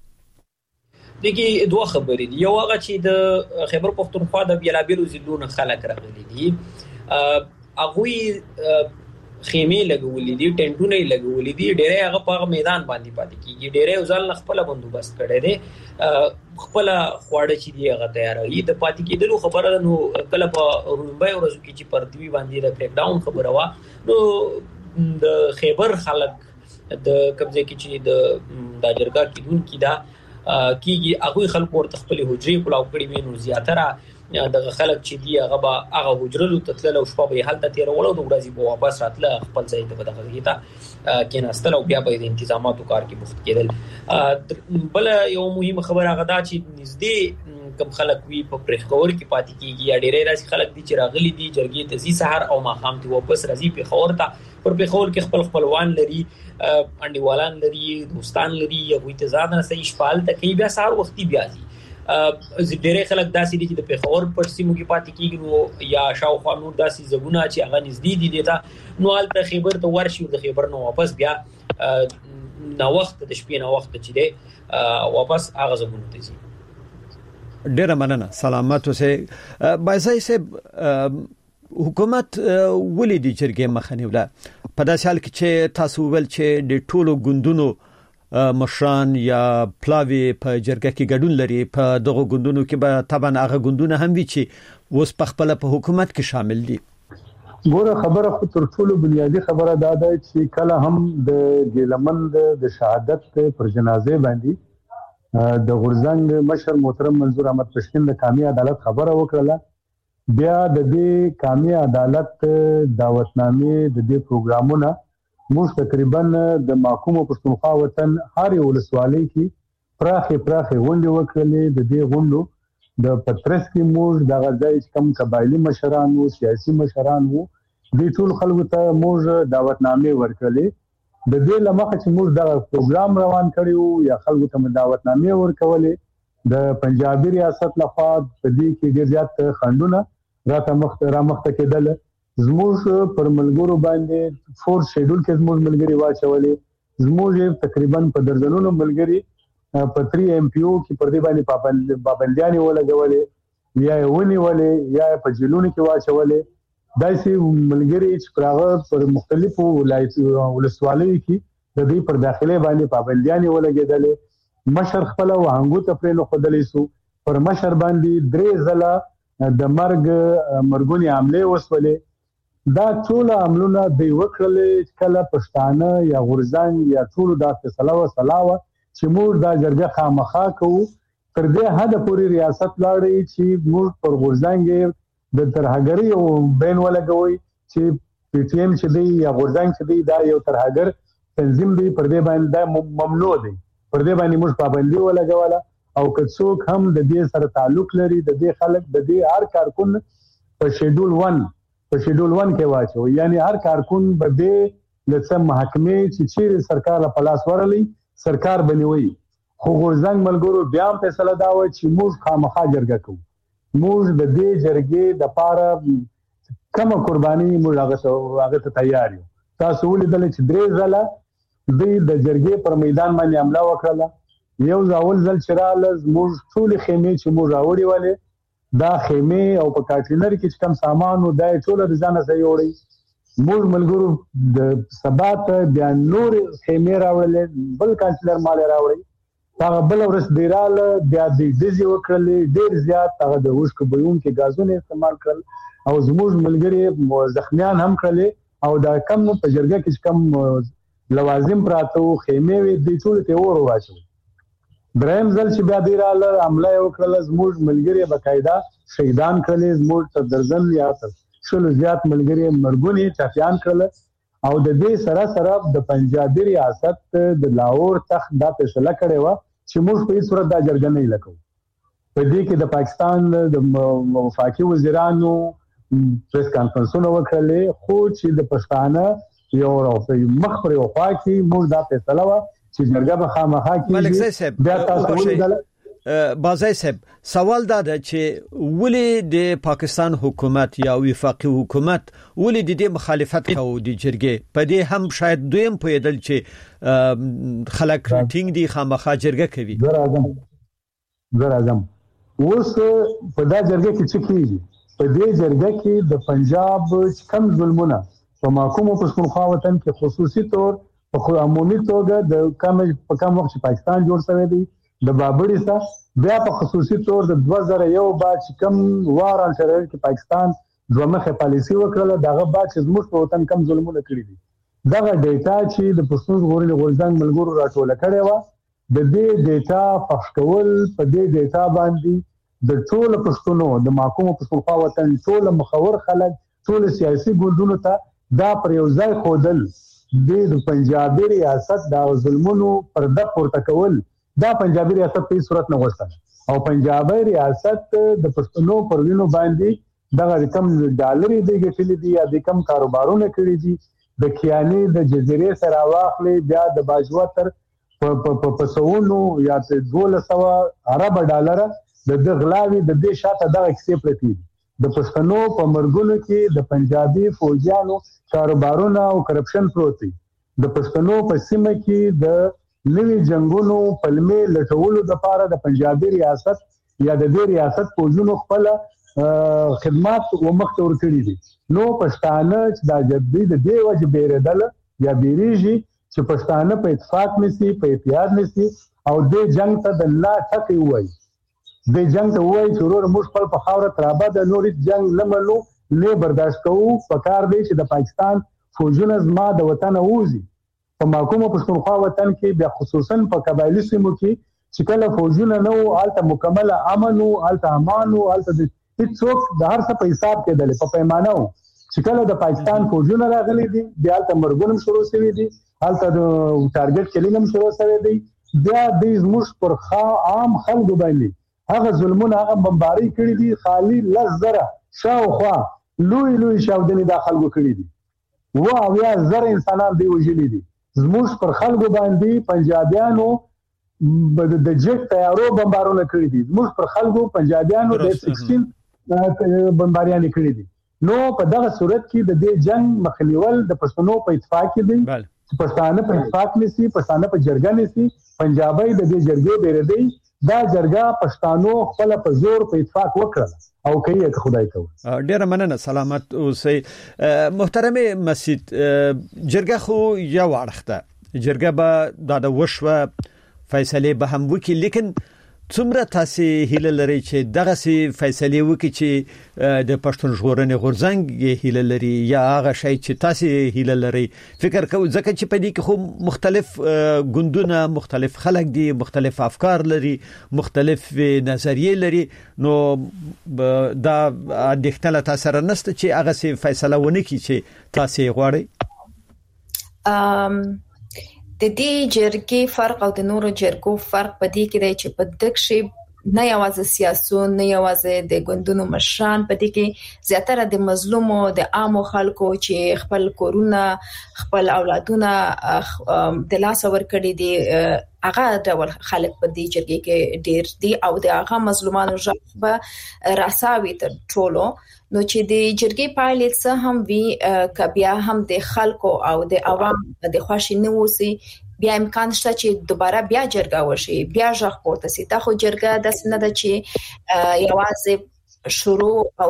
دغه دوه خبرې دي یو هغه چې د خیبر پښتونخوا د بیلابیلو ضلعونو خلک راغلي دي اغوی خیمه لګولې دي ټنټونه لګولې دي ډېرې هغه په میدان باندې پاتې کیږي ډېرې ځل خپل بندوبست کړي دي خپل خواړه چې دی هغه تیاري د پاتې کېدلو خبره نو کله په رومبای ورځو کې چې پرتوی باندې د بریک ډاون خبره وا نو د خیبر خلک د قبضه کې چې د جرګه کېدون کې دا کیږي هغه خلک ورته خپل حجرې کلاو کړي وي نو زیاتره دغه خلک چې دی هغه هغه حجرلو تتل او شپه به حالت تیرول او د ورځې په واپس راتله خپل ځای ته بدغه کیتا کیناستل او بیا به د انتظاماتو کار کې بوخت کېدل بل یو مهمه خبره هغه دا چې نږدې کم خلک وی په پرخور کې پاتې کیږي یا ډېرې راسي خلک دي چې راغلي دي جرګې ته زی سحر او ماخام ته واپس راځي په خور ته پر پرخور کې خپلوان لري انډیوالان لري دوستان لري یا وې ته ځان صحیح شپال ته کې بیا سحر وختي بیا دي ډېرې خلک داسې دي چې د پیښور پر سیمو کې پاتې کیږي نو یا شاوخوا نور داسې زګونه چې هغه نږدې دي دیتا نو حالت خیبر ته ورشي د خیبر نو واپس بیا نو وخت د شپې نو وخت چې دی واپس هغه زګونه ته ځي. ډېر مننه سلامت اوسئ. بایزای صاحب حکومت ولې د جرګې مخنیوله په داسې حال کې چې تاسو ول چې د ټولو ګوندونو مشران یا پلاوی په جرګه کې ګډون لري په دغه ګوندونو کې به طبعا هغه ګوندونه هم وي چې اوس په خپل په حکومت کې شامل دي. ګوره خبره خو تر ټولو بنیادی خبره دا ده چې کله هم د ګیلمند د شهادت پر جنازه باندې د غورزنګ مشر محترم منظور احمد پښتين د کامی عدالت خبره وکړه بیا د دې قومي عدالت دعوتنامې د دې پروګرامونه موږ تقریبا د محکومه پښتونخوا وطن هر یو ولسوالۍ کې پراخه غونډې وکړلې. د دې غونډو د پترس کې موږ د غځای کم قبایلی مشران او سیاسي مشران وو د ټول خلکو ته موږ دعوتنامې ورکړلې. د دې لمخه چې موږ دا پروګرام روان کړیو یا خلکو ته دعوتنامې ورکولې د پنجابي ریاست لخوا په دې کې ډېر زیات خندونه رامخته کېدل. زموږ پر ملګرو باندې فورس شیډول کې زموږ ملګری واچولې. زموږ تقریبا په درجنونو ملګری په 3 MPO کې پر دې باندې پابندیان ولګولې یا ونیولې یا په جیلونو کې واچولې. داسې ملګری چې پر مختلفو ولسوالیو کې د دې پر داخله باندې پابندیان ولګېدلې. مشر خپل وهنګو ته پرې نو خدلې سو پر مشر باندې 3 ځله د مرګونی عمله وسولې. دا ټول عملونه د وکړلې کله پښتانه یا غورزان یا ټول د فیصله وسلاوه چې موږ دا جرګه خامخا کوو تر دې حد پورې ریاست لاړې چې موږ پر غورزانګې د ترهګری او بین ولګوي چې PTM چې دی یا غورزانګ چې دی دا یو ترهګر تنظیم دی پر دې باندې ممنوع دی. پر دې باندې موږ پابندي ولګوله او که څوک هم د دې سره تعلق لري د دې خلک د دې هر کارکون په شیډول 1 کې واچو. یعنی هر کارکون به دې لڅه محکمې چې چیرې سرکار له پلاس ورلې سرکار بنوي. خو غورزنګ ملګرو بیا فیصله دا و چې موږ خامخا جرګه کوو. موږ د دې جرګې د پاره کوم قرباني موږ هغه ته تیار یو. تاسو ولیدل چې 3 ځله د جرګې پر میدان باندې حمله وکړه. یو ځاول ځل چې رااله موږ ټول خیمه چې موږ راوړې ولې دا خیمه او په کانټینر کې کم سامان او دای ټول رضانه سره یوړې. موږ ملګرو د سبات بیا نور خیمه راوړلې بل کانټینر مال راوړې. هغه بل ورس ډیراله بیا د دې وکړلې ډیر زیات هغه د وښکو بيون کې غازونه استعمال کړل او زموږ ملګری زخمیان هم کړلې او دا کم په جرګه کې کم لوازم پراتو خیمه وي د ټول ته ور واچو. دریم ځل چې بیا ډیراله عمله وکړل زموږ ملګری بقاعده شهیدان کړل. زموږ تر درجن یا تر شلو زیات ملګری مرګونی چافیان کړل او د دې سره د پنجابي ریاست د لاهور تخت دا فیصله کړې و چې موږ په هیڅ صورت دا جرګه نه لکو. په دې کې د پاکستان د وفاقي وزیرانو پریس کانفرنسونه وکړلې خو چې د پښتانه یو مخ پر یو خوا کې موږ دا فیصله و چې جرګه به خامخا کې بیا تاسو ولیدل. بازای صاحب سوال دا ده چې ولې د پاکستان حکومت یا وفاقي حکومت ولې د دې مخالفت کوي د جرګې په دې هم شاید دویم پویدل چې خلک ټینګ دي خامخا جرګه کوي. زه راځم اوس په دا جرګه کې څه کیږي. په دې جرګه کې د پنجاب کم ظلمونه په محکومه پښتونخوا وطن کې خصوصي تور په عمومي توګه د کم وخت پاکستان جوړ شوی دی د بابړی سره بیا په خصوصي تور د 2001 بعد چې کم واران شرایط کې پاکستان دومره پالیسی وکړه دغه بعد چې زموږ په وطن کم ظلمونه کړی دي. دغه ډیټا چې د پښتون غورځنګ ملګرو راټوله کړې و د دې ډیټا پخښ کول په دې ډیټا باندې د ټول پښتونو د محکومه پښتونخوا وطن ټول مخور خلک ټول سیاسي ګوندونو ته دا پر یو ځای خودل د پنجابي ریاست د ظلمونو پرده پورته کول دا پنجابي ریاست په صورت نه غوښتل او پنجابي ریاست د پښتنو پر وینو باندې دغه کم ډالري دی ګټلې دي یا د کم کاروبارونه کړی دي د کیاني د جزیرې سره واخلې بیا د باجواتر په سونو یا 1200 عرب ډالر د غلاوي د دې شاته دغه کیسې پرتی دي. د پښتنو په مرګونو کې د پنجابي فوجیانو کاروبارونه او کرپشن پروت دي. د پښتنو په سیمه کې د نوی جنگونو پلمې لټولو د پاره د پنجابي ریاست یا د دې ریاست فوجونو خپل خدمات ومخته ورکړي دي. نو پښتانه چې د جدي د دې وجه بیردل یا بیریږي چې پښتانه په اتفاق نسی په اتحاد نسی او د جنگ ته د لا ټکی وای د جنگ ته وای چې ورور موږ خپل په خاوره ترابه د نوري جنگ لمنو نه برداشت کوو. پکار دی چې د پاکستان فوجونه زما د وطن اوزي په محکومه پښتونخوا وطن کې بیا خصوصا په قبایلی سیمو کې چې کله فوجونه نو آلته مکمل امن او آلته امان او آلته هیڅوک د هر څه په حساب کې دلې په پیمانه و چې کله د پاکستان فوجونه راغلي دي بیا د مرګونم شروع شوي دي حالت د ټارګټ کلینګم شروع شوی دی بیا د زموږ پر عام خلکو باندې هغه ظلمونه هغه بمباری کړی دي خالی لزره شاوخوا لوی شاودنې د خلکو کړی دي او یا زر انسانان دی وژلي دي زموږ پر خلکو باندې پنجابیانو د جټ تیارو بمبارونه کړی دي زموږ پر خلکو پنجابیانو د 16 بمباریان کړی دي نو په دغه صورت کې د دې جنگ مخنیول د پښتنو په اتفاق کې دی پښتانه په اتفاق نسی پښتانه په جرګه نسی پنجابي د دې جرګې بیره دی دا جرګه پښتانو خپل په زور په اتفاق وکړه او کوي که خدای ته ډیر مننه سلامت اوسئ محترم مسجد جرګه خو یو اړخته جرګه به د وشوه فیصله به هم وکړي لیکن څومره تاسو هیله لري چې دغه سي فیصله وکړي چې د پښتون ژغورنې غورځنګ هیله لري یا هغه شی چې تاسو هیله لري فکر کوئ ځکه چې په دې کې خو مختلف ګوندونه مختلف خلک دي مختلف افکار لري مختلف نظریې لري نو دا د اختلاف تاثیر نشته چې هغه سي فیصله ونه کړي چې تاسو غواړئ د دې جرګې فرق او د نورو جرګو فرق په دې کې دی چې په دغه نه یوازې سیاسيون نه یوازې د ګوندونو مشران په دې کې زیاتره د مظلومو د عامو خلکو چې خپل کورونه خپل اولادونه د لاس ور کړی دي هغه ډول خلک په دې جرګې کې ډیر دي او د هغه مظلومانو ژبه راساوي تر ټولو نو چې د جرګې پایلې څه هم وی کبیا هم د خلکو او د عوام د خوشي نه وسی بیا امکان شته چې دوباره بیا جرګه وشي بیا ځخ پورته سي دا خو جرګه د سند چې یوازې شروع او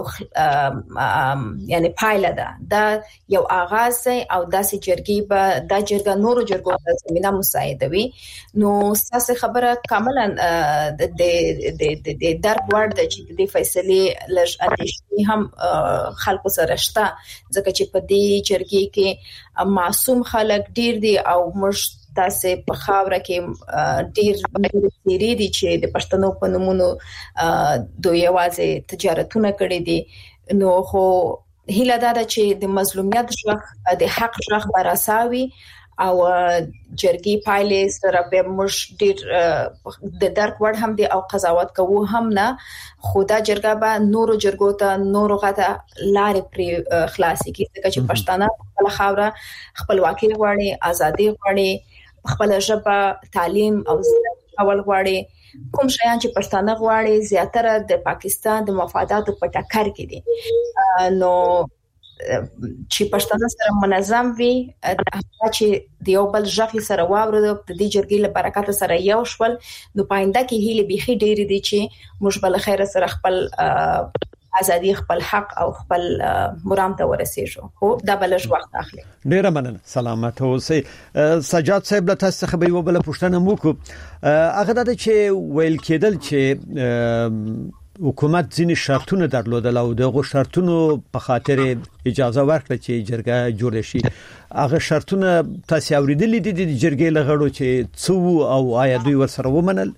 یعنی پایله ده دا یو آغاز او داسې جرګې به دا جرګه نورو جرګو ته زمينه مساعدوي نو تاسو خبره کاملا د درک ورد چې د فیصله لږ اندېښنې هم خلکو سره شته ځکه چې په دې جرګې کې معصوم خلک ډیر دي او موږ تاسو په خاوره کې ډیر ډیری دي چې د پښتنو په نومونو دوی یوازې تجارتونه کړې دي نو خو هیله ده چې د مظلومیت ژغ د حق ژغ براساوي او جرګي پایلې سره به موږ ډیر د درک وړ هم دي او قضاوت کوو هم نه خدا جرګه به نورو جرګو ته نورو غته لارې پر خلاصي کی ځکه چې پښتانه خپل خاوره خپلواکي غواړي ازادي غواړي خپل ژبه تعلیم او اول غواړي کوم شیان چې پښتانه غواړي زیاتره د پاکستان د مفاداتو په ټکر کې دي نو چې پښتانه سره منظم وي چې د یو بل ژغ سره واورد د دې جرګې له برکت سره یو شول نو پاینده کې هیله بيخي ډېر دي چې موږ بل خیر سره خپل ازادي خپل حق او خپل مرام ته ورسېږو خو دا بلش وخت اخلي ډیره مننه سلامت اوسئ سجاد صاحب له تاسو څخه به یو بل پوښتنه وکړو هغه د چې ویل کېدل چې حکومت ځینې شرطونه درلودل او دغه شرطونو په خاطر اجازه ورکړه چې جرګه جوړ شي هغه شرطونه تاسو اوریدلې دي د جرګې لغړو چې څو او آیا دوی ورسره ومنل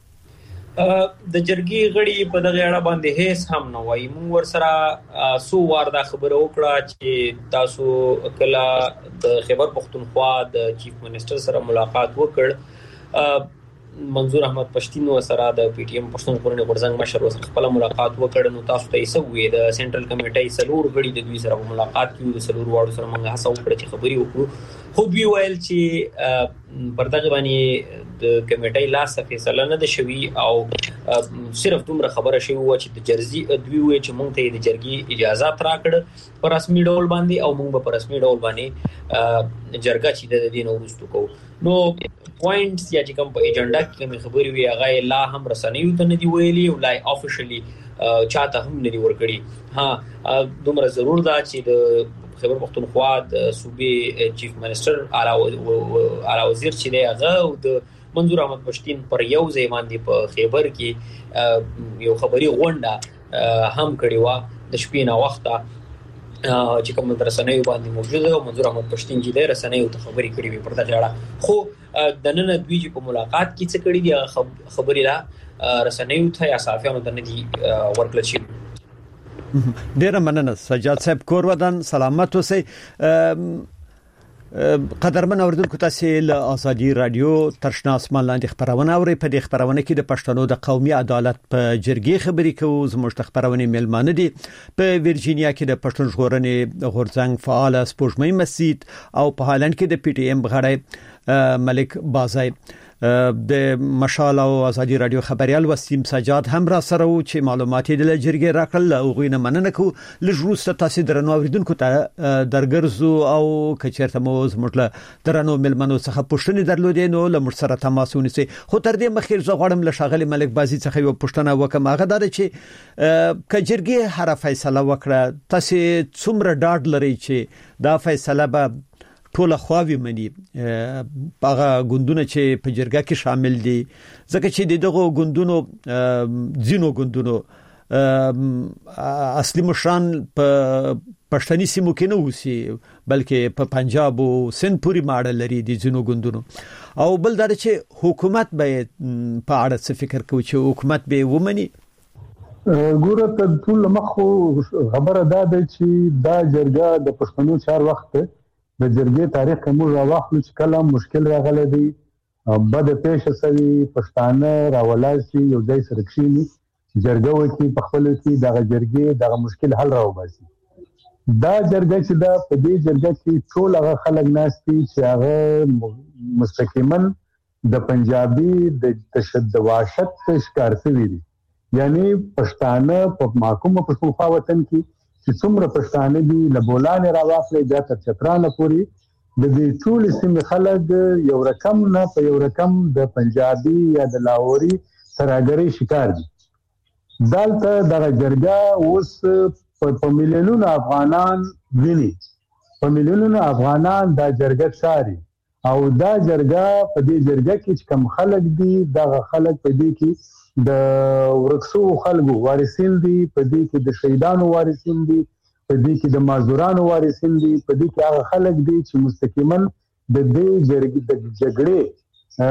د جرګې غړي په دغه اړه باندې هیڅ هم نه وایي موږ ورسره سو وار دا خبره وکړه چې تاسو کله د خیبر پختونخوا د چیف منسٹر سره ملاقات وکړ منظور احمد پښتين سره د پی ټی ایم پښتون ژغورنې غورځنګ مشر سره خپل ملاقات وکړ نو تاسو ته یې سوې د سنټرل کمیټې سلور غړي د دوی سره ملاقات کیو د سلور واړو سره موږ هڅه وکړه چې خبري وکړو خو بي ویل چې پردغه باندې د کمیټې لاس فیصله نه ده شوی او صرف دومره خبره شوی و چې د جرزي دوی وې چې موږ ته د جرګي اجازه تراکړه پر رسمي ډول باندې او موږ په رسمي ډول باندې جرګه چې د دین ورستو کو نو پوینټس یا چې کوم په ایجنډا کې کوم خبري وی هغه لا هم رسنیو ته نه دی ویلي او لا افیشلی چاته هم نه دی ورکړي ها دومره ضرور ده چې د خیبر پختونخوا د صوبې چیف منسٹر اعلی وزیر چې دی هغه او د منظور احمد پښتين پر یو ځای باندې په خیبر کې یو خبري غونډه هم کړې و د شپې نه وخته چې کوم رسنیو باندې موجوده او منظور احمد پښتين چې د رسنیو ته خبري کړې وي پر دغه اړه خو د نن دوی چې په ملاقات کې څه کړي دي خبري را رسنیو ته یا صحافیانو ته نه دي ورکړل شي ډیر مننه سجاد صاحب کور ودان سلامت اوسئ. قدرمن اوریدونکو تاسو له ازادي رادیو ترشنا اسمان لاندې خبرونه اوري. په دې خبرونه کې د پښتنو د قومي عدالت په جرګې خبرې کوو. زموږ خبرونه میلمانه دي په ورجینیا کې د پښتون ژغورنې غورځنګ فعال سپوږمۍ مسجد او په هالند کې د پی ټی ایم غړی ملک بازای د مشال او ازادي رادیو خبريال وسیم سجاد هم را سره و چې معلومات د جرګې راکړل او غوینه مننه کو لږ تاسو درنو اوریدونکو ته درګرزو او کچرته مو زموږ درنو ملمنو څخه پوښتنه درلودې نو لمر سره تماس ونیسي. خو تر دې مخیر زه غواړم له شاغلي ملک بازي څخه یو پوښتنه وکم. هغه دا چې کجرګې هر فیصله وکړه تاسو څومره ډاډ لري چې دا فیصله به ټول خواوی مني هغه ګوندونه چې په جرګه کې شامل دي ځکه چې دغه ګوندونو ځینو ګوندونو اصلي مشران په پښتني سیمو کې نه وسی بلکې په پنجاب او سند پوری ماډل لري دي ځینو ګوندونو. او بل دا چې حکومت به په اړه څه فکر کوي چې حکومت به ومني. ګوره ته ټول مخو خبره ده چې دا جرګه د پښتنو چار وخت د جرګې تاریخ کوم راوخلو چې کله مشکل راغلی دی بد پیش سوي پښتانه راولاسي یو ځای سره کښینی جرګه وکي په خپل کې دغه جرګې دغه مشکل حل راوباسي. دا جرګه چې دا په دې جرګه کې ټول هغه خلک ناشتي چې هغه مستقیما د پنجابي د تشدد وحشت شکار شوي دي. یعنی پښتانه په محکومه پښتونخوا وطن کې چې څومره پښتانه دي له بولانې راواخلې بیا تر چترانه پورې د دې ټول سیمې خلک یو رقم نه په یو رقم د پنجابي یا د لاهوري ترهګرۍ شکار دي. دلته دغه جرګه اوس په میلیونونو افغانان ویني په میلیونونو افغانان دا جرګه څاري او دا جرګه په دې جرګه کې چې کم خلک دي دغه خلک په دې کې د ورکسو خلکو وارثین دي په دې کې د شهیدانو وارثین دي په دې کې د مازورانو وارثین دي په دې کې هغه خلک دي چې مستقیما د دې جګړې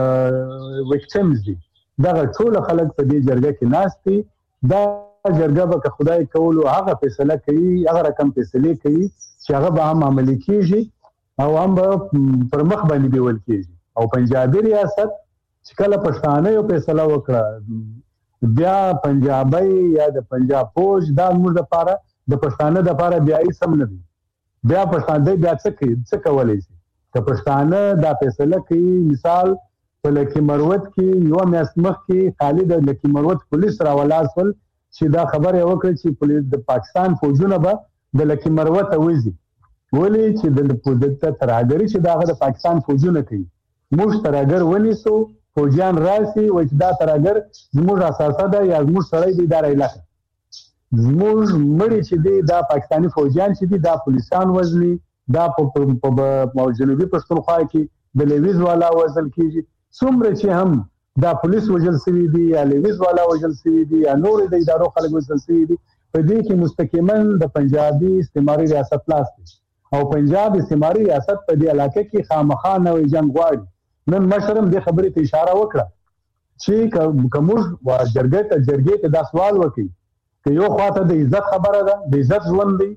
وکټمز دي. دغه ټول خلک په دې جرګه کې ناست دي. دا جرګه به خدای کولو هغه فیصله کوي هغه رقم فیصله کوي چې هغه به هم عملي کیږي او هم پر مخ باندې بیول کیږي. او پنجابي ریاست چې کله پښتانه یو فیصله وکړه بیا پنجابي یا د پنجاب فوج دا موږ لپاره د پښتانه لپاره بیا یې سم نه دي. بیا پښتانه بیا څه کولای شي که پښتانه دا فیصله کوي. مثال په لکی مروت کې یو میاشت مخکې خالد لکی مروت پولیس راولاسول چې دا خبره وکړه چې پولیس د پاکستان فوجونه به د لکی مروت وځي ولی چې د ترهګری چې دا د پاکستان فوجونه کوي موږ ترهګر ونیسو فوجیان راسي و چې دا ترهګر زموږ اساسه ده یا زموږ سړی دی اداره علاقه زموږ مړي چې دی دا پاکستانی فوجیان چې دی دا پولیسان وزني دا په جنوبي پښتونخوا کې د لیویز والا وزل کیږي څومره چې هم دا پولیس وجل سوي دي یا لیویز والا وجل سوي دي یا نور د ادارو خلک وجل سوي دي په دې کې مستقیما د پنجابي استعماري ریاست لاس دی او پنجاب استعماري ریاست په دې علاقې کې خامخا نوې جنگ غواړي. نن مشرم دې خبرې ته اشاره وکړه چې کومه جرګې ته دا سوال وکړي چې یو خواته د عزت خبره ده د عزت ژوند دی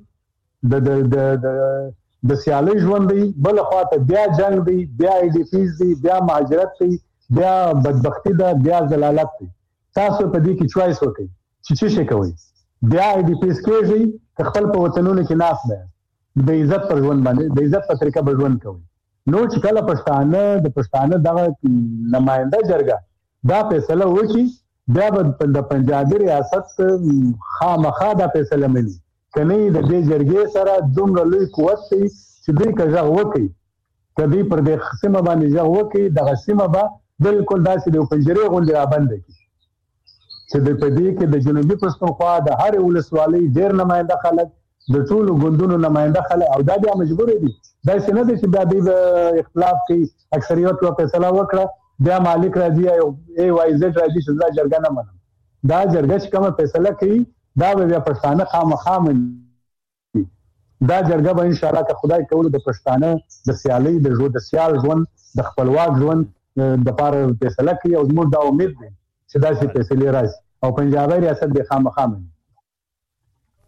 د سیالي ژوند دی بل خواته بیا جنگ دی بیا ای ډی پیز دی بیا مهاجرت دی بیا بدبختی ده بیا زلالت دی. تاسو په دې کې چوایس وکړئ چې څه شي کوي بیا ای ډی پیز کېږي خپل په وطنونو کې ناس ده د عزت پر ژوند باندې د عزت په طریقه به ژوند کوي. نو چې کله پښتانه دغه نماینده جرګه دا فیصله وکړي بیا به د پنجابي ریاست خامخا دا فیصله مني کني د دې جرګې سره دومره لوی قوت دی چې دوی کژغ وکړي کدی پر دې سیمه باندې ژغ وکړي دغه سیمه به بالکل داسې د پنجرې غونډه رابند کی چې د پدې کې د جنوبي پښتونخوا د هر ولسوالۍ ډېر نماینده خلک د ټولو ګوندونو نماینده خلک او دا بیا مجبور دي دا څنګه دي چې بیا د اختلاف کې اکثریت په فیصله وکړه بیا مالک راځي او ای وای زد راځي چې دا جرګه نه منم. دا جرګه چې کومه فیصله کوي دا بیا پښتانه خامخا مني. دا جرګه به ان شاء الله که خدای کول د پښتانه د سیالي د سیال ژوند د خپلواک ژوند د لپاره فیصله کوي او موږ دا امید دي چې دا شي فیصله راځي او پنجابي ریاست به خامخا مني.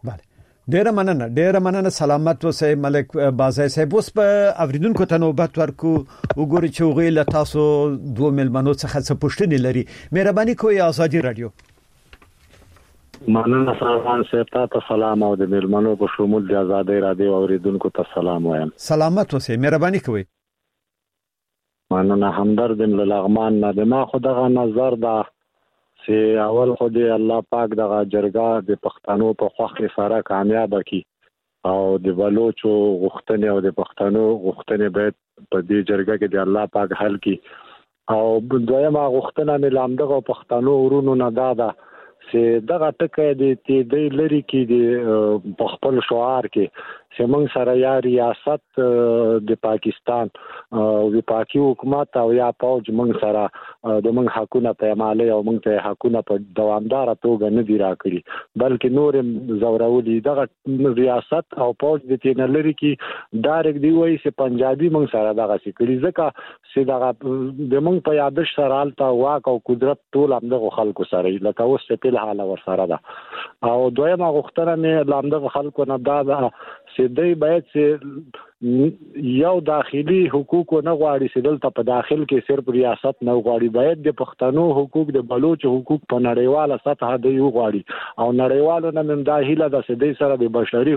ډېر مننه سلامت اوسئ ملک بازای صاحب. اوس په اوریدونکو ته نوبت ورکو وګورئ چې وغوی له تاسو دوه ملمنو څخه څه پوښتنې لري. مهرباني کوئ ازادي رادیو. مننه سلام صاحب ته سلام او د ملمنو په شمول د ازادي رادیو اوریدونکو ته سلام وایم. سلامت اوسئ مهرباني کوئ. مننه همدرد لغمان نه د ما خدغه نظر دا چې اول خو دی الله پاک دغه جرګه د پښتنو په خوخه سره کامیاب کی او د بلوچو غوښتنې او د پښتنو غوښتنې باید په دې جرګه کې د الله پاک حل کی او دویمه غوښتنه مې لامدغه پښتنو ورونو نه دادا چې دغه ټکه د لری کې د خپل شعار کې چې موږ سره یا ریاست د پاکستان او د پاکي حکومت او یا پوج موږ سره د موږ حقونه په عمله او موږ ته حقونه په دوامدار توګه نه دی راکړي بلکې نور زورولي دغه ریاست او پوج د تین لری کې ډایرک دی وایي چې پنجابي موږ سره دغه سکړي ځکه چې دغه د موږ په یادش سره الته واک او قدرت ټول همدغه خلکو سره لکه اوس په حال ور سره ده او دویمه غوښتنه مې لامدغه خلکو نه دا چې دوی باید چې یو داخلي حقوق نه غواړي چې دلته په داخل کې صرف ریاست نه غواړي باید د پښتنو حقوق د بلوچ حقوق په نړیواله سطح دی غواړي او نړیوالو نه من داخله د سدي سره د بشري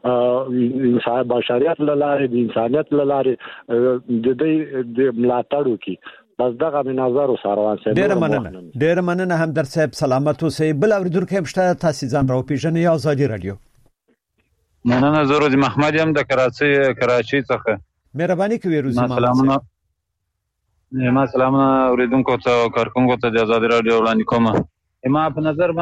انسان بشریت لاره د انسانيت لاره د دې ملاتړ وکي بس دغه من نظر سروان صاحب ډېر مننه همدرد صاحب سلامت اوسئ. بل اوریدونکو مشته تاسو ځان راو پیژنئ ازادي رادیو. مننه زه روزي محمد یم د کراچۍ څخه. مهرباني کوئ روزي محمد. ما سلامونه اوریدونکو ته کارکونکو ته د ازادي رادیو وړاندې کوم. ما په نظر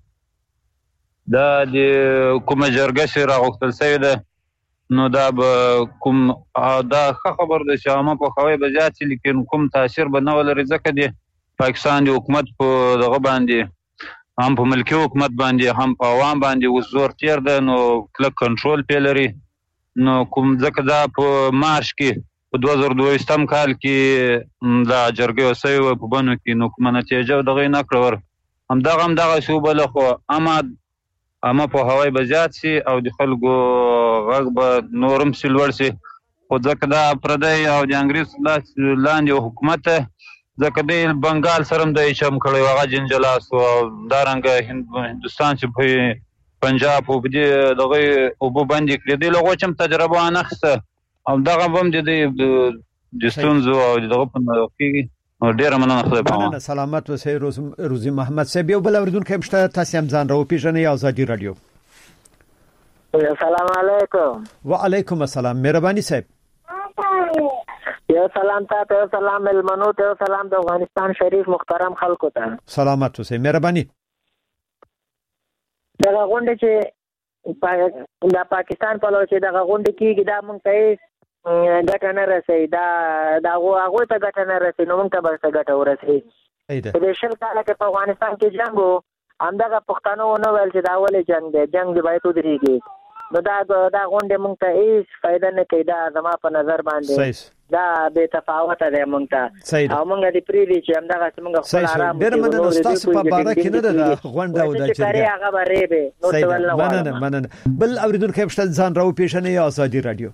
باندې د کومه جرګه چې راغوښتل شوې ده نو دا به کوم دا خبر ده چې عامه په خوي بزیات لیکن کوم تاثیر به نه ولري ځکه د پاکستان د حکومت په دغه باندې هم په ملکی حکومت باندې هم په عوام باندې وزور تیر ده نو کلک کنټرول پیلري نو کوم ځکه دا په مارچ کې په 2022 کال کې دا جرګه وسوي په بنو کې نو کوم نتیجه دغه نه کړور همدغه شوبله خو اما په هواي بزیات سي او د خلکو غږ به نورم سلور سي خو ځکه دا پردی او د انګریز لاندې حکومت ځکه د بنگال سره د چم کړي واغه جنجلاس او دارنګ هندستان چې په پنجاب او په دغه او باندې کړي د لغو چم تجربه انخسته او دغه هم د ستونزو او دغه په کې ډیر مننه سلامت اوسئ روزي محمد صاحب. یو بل اوریدونکو مشته تاسو هم ځان راو پیژنئ ازادي رادیو. السلام علیکم. وعلیکم السلام مهرباني صاحب. یو سلام ته سلام ملمنو ته سلام د افغانستان شریف محترم خلکو ته سلامت اوسئ مهرباني. دا غونډه چې د پاکستان په لور چې دا غونډه کیږي دا مونږ ته ګټه نه رسي دا هغه ته ګټه نه رسي نو موږ ته به څه ګټه ورسي. په دې شل کال کې په افغانستان کې جنگ وو همدغه پښتنو نو ویل چې دا ولې جنگ دی جنگ دی باید ودرېږي نو دا غونډه موږ ته هیڅ فائدہ نه کوي. دا زما په نظر باندې دا به تفاوت دی موږ ته او موږ دې پریږدي چې همدغه موږ خپل آرام ډېر مننه تاسو په باره کې نه ده غونډه او د چرګ هغه به ریبه مننه. بل اوریدونکو مشته ځان راو پیژنئ ازادي رادیو.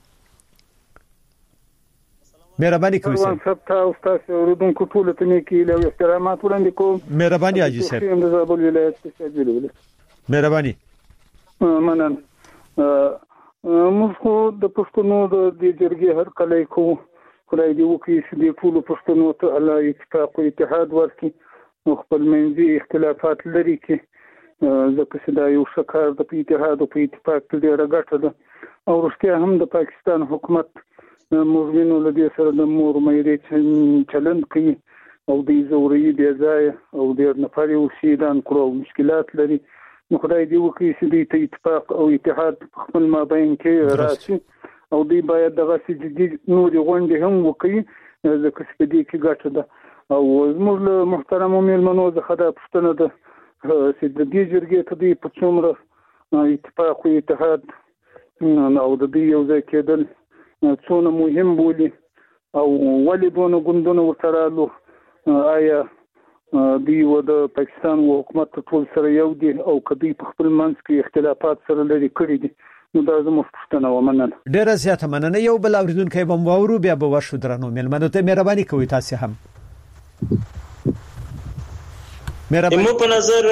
مهرباني کوئ صاحب تاسو اوریدونکو ټول ته نیکی له احترامات وړاندې کوم. مهرباني حاجی صاحب. د زابل ولایت څخه مهرباني. مننه. موږ خو د پښتنو د جرګې هر کله کوو خدای دې وکړي چې د ټول پښتنو ته الله اتفاق او اتحاد ورکړي خپل منځي اختلافات لري کې ځکه چې دا یو شکار د اتحاد او اتفاق ته ډېره ګټه ده او رښتیا هم د پاکستان حکومت موږ له دې سره د مور مېرې چلند کوي او د زوري بیا ځای او ډېر نفر یو سیدان کړو مشکلات لري نو خدای دې وکړي چې د اتفاق او اتحاد خپل مابین کې راشي او دوی باید دغه جدي نور غونډې هم وکړي ځکه چې په دې کې ګټه ده او زموږ له محترمو مېلمنو څخه دا پوښتنه ده چې د دې جرګې ته دوی په څومره اتفاق او اتحاد او د دې یو ځای کېدل څونه مهم بولي او ولې دونه ګوندونه ورسره آیا دی و د پاکستان او حکومت ټول سره یو دي او کدی په خپل منځ کې اختلافات سره لري کړی دي نو دا زموږ پښتنه ومننه. ډیره زیاته مننه. یو بل اوریدونکو به مورو بیا به ورشو درنو ملمنو ته مهرباني کوئ تاسو هم. مو په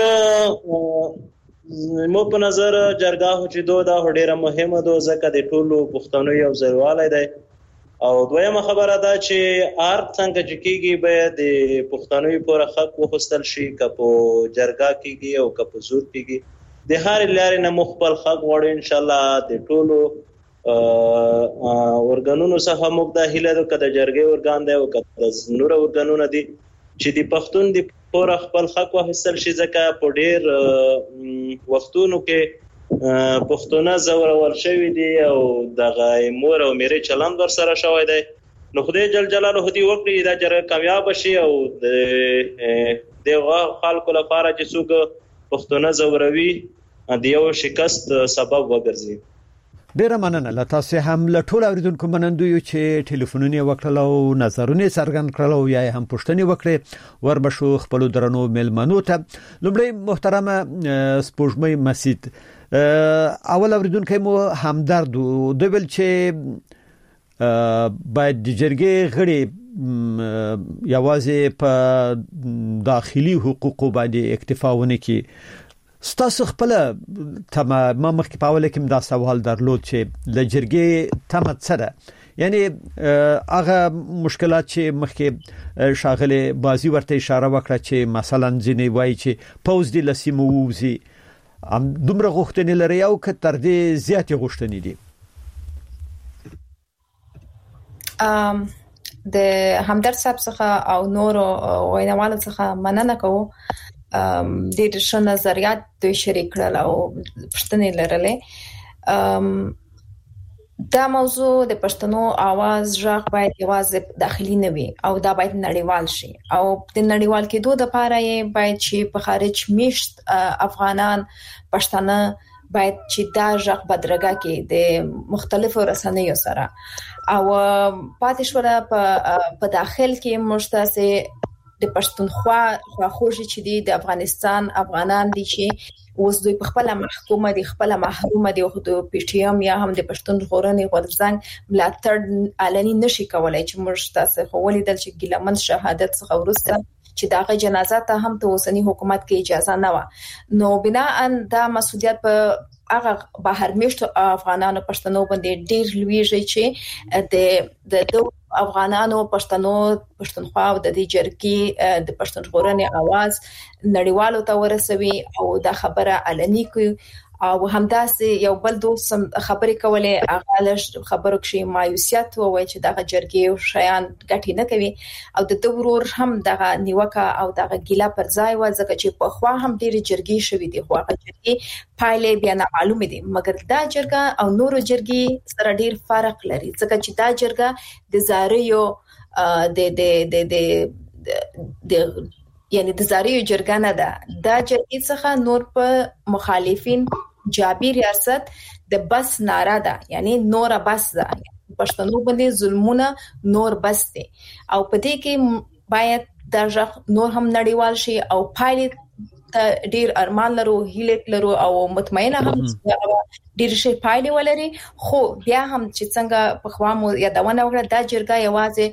نظر جرګه چې دا ډیره مهمه ده ځکه د ټولو پښتنو یو ځایوالی دی او دویمه خبره ده چې هر څنګه چې کېږي باید د پښتنو پورې حق وخوستل شي که په جرګه کېږي او که په زور کېږي د هر لارې نه مخبل حق غواړو ان شاء الله د ټولو ورګانونو څخه موږ د هیله ده که د جرګې ورګان دی او که د نور ورګانونه دي چې د پښتون د پورې خپل حق واخیستل شي ځکه په ډېر وختونو کې پښتونه زورول شوی دی او دغه مور او میرې چلند ور سره شوی دی نو خدای جل جلاله دې وکړي دا جرګه کامیاب شي او دغه خلکو لپاره چې څوک پښتونه زوروي د یو شکست سبب وګرځي. ډیره مننه. له تاسو هم له ټول اوریدونکو منندو یو چې ټلیفونونه وکړل او نظرونه څرګند کړل او یا هم پوښتنه وکړه وربشو خپل درنو ملمنو ته. لومړی محترمه سپوږمۍ مسید اول اوریدونکو مو همدرد دوبل چې باید د جرګې غړي یوازې په داخلي حقوقو باندې اکتفا ونه کړي. ستاسو خپل تمام مخکې په اوله کې دا سوال درلود چې د جرګې تمه سره یعنی هغه مشکلات چې مخکې شاغله بازی ورته اشاره وکړه چې مثلا ځینې وایي چې پوز دی لسیمو ووزي هم دومره غوښتنې لري او که تر دې زیاتې غوښتنې دي. د همدرد صاحب څخه او نور ویناوالو څخه مننه کوم د دې څه نظریات دوی شریک کړل او پښتنې لرلې. دا موضوع د پښتنو आवाज ژغ باید یوازې داخلي نه وي او دا باید نړیوال شي او د نړیوال کېدو لپاره یې باید چې په خارج میشت افغانان پښتانه باید چې دا ژغ بدرګه کې د مختلفو رسنیو سره او پاتشوره په داخل کې مشتاسه د پښتونخوا خواخوږي چې د افغانستان افغانان دي چې اوس دوی په خپل محکومه دي خپل محرومه دي او د پی ټی ایم یا هم د پښتون ژغورنې غورځنګ ملاتړ علني نشي کولای چې مشتاسه ولیدل چې ګیلمن شهادت څخه ورسته چې داغه جنازه ته هم د اوسنی حکومت کې اجازه نه و نو بنا ان دا مسؤلیت په هغه بهر میشتو افغانانو پښتنو باندې ډیر لویږي چې د افغانانو پښتونخوا او د دې جرګې د پښتون ژغورنې आवाज نړیوالو ته ورسوي او دا خبره علني کوي او همداسې یو بل دوست خبرې کولې اغالش خبرو کې مایوسیت وای چې دغه جرګې شیان ګټي نه کوي او د دورور هم دغه نیوکه او دغه ګیلا پر ځای و ځکه چې په خوا هم ډېری جرګې شوې دي خو هغه جرګې پایلې بیا نه معلومه دي مګر دا جرګه او نورو جرګې سره ډېر فرق لري ځکه چې دا جرګه د زاریو د یعنی د زاریو جرګه نه ده دا جرګې څخه نور په مخالفین جابي ریاست د بس ناره ده یعنی نور بس ده پښتنو باندې ظلمونه نور بس دي او په دې کې باید دا نور هم نړیوال شي او پایلې ډیر ارمان لرو هیله لرو او مطمئنه هم ډیر شي پایلې ولري خو بیا هم چې څنګه په خوامو یادونه وکړه دا جرګه یوازې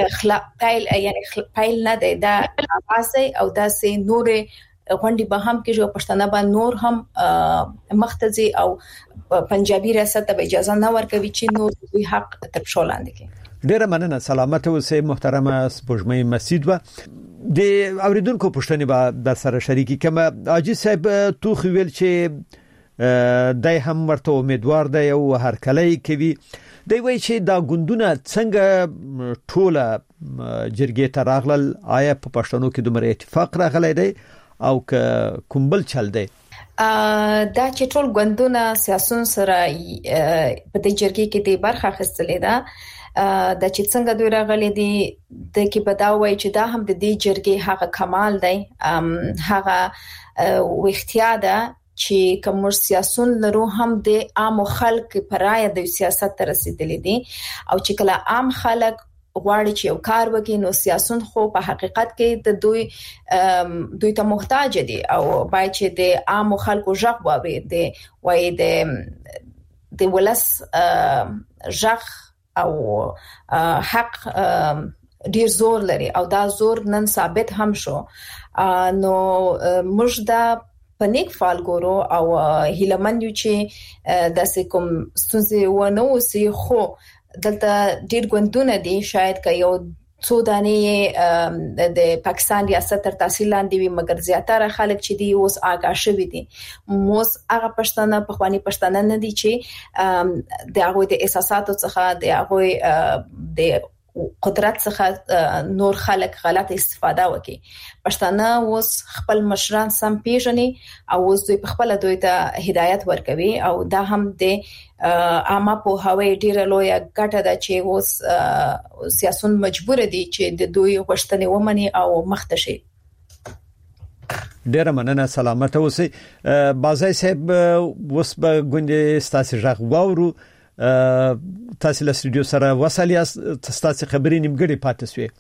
پایل نه دی دا اساس او دا سه نورې غونډې به هم کې جو پښتنه به نور هم مختزي او پنجابي ریاست ته اجازه نه ورکوي چې نور دوی حق تر شولاند کې. ډیره مننه سلامت اوسئ محترمه سپوږمۍ مسید و د اوریدونکو پښتنې به در سره شریکي کما اجي صاحب تو خویل چې دای هم ورته امیدوار دی او هر کله کوي دی وای چې دا غوندونه څنګه ټوله جرګې ته راغلل آیا په پښتنو کې دومره اتفاق راغلی دی او کومبل چل دی دا چې ټول غوندونه سیاسون سره په دې جرګې کې د برخه اخیستلې ده د چې څنګه دوی راغلي دي د کې بداوي چې دا هم د دې جرګې هغه کمال دی هغه وختیا ده چې کوم سیاسون لرو هم د عام خلک پرای د سیاست ته رسیدلې دي او چې کله عام خلک غواړي چې یو کار وکړي نو سیاسون خو په حقیقت کې د دوی ته محتاج دي او باید چې د عام خلکو ژغ واوري د ولس ژغ او حق ډیر زور لري او دا زور نن ثابت هم شو نو موږ دا پنیک فال ګورو او هیلمن یو چې د کوم ستونزې ونه وسی خو دلته ډیر ګوندونه دي شاید که یو څو دانې د پاکستان ریاست تر تحصیل لاندې وي مګر زیاتره خلک چې دی اوس آگاه شوي دي موس هغه پښتانه په خواني پښتانه نه دي چې د هغه د احساساتو څخه د هغه د قدرت څخه نور خلک غلط استفاده وکړي پښتانه اوس خپل مشران سم پیژني او اوس دوی په خپل دوی ته هدایت ورکوي او دا هم د عامه په هوای ډیره لوی ګټه ده چې اوس سیاسون مجبور دي چې د دوی غوښتنې ومني او مخته شي ډیره مننه سلامت اوسئ بازای صاحب وس به ګوندې ستاسو ژغ واورو تاسو له سټوډیو سره وسالیا تاسو خبرې نیمګړې پاتې شوې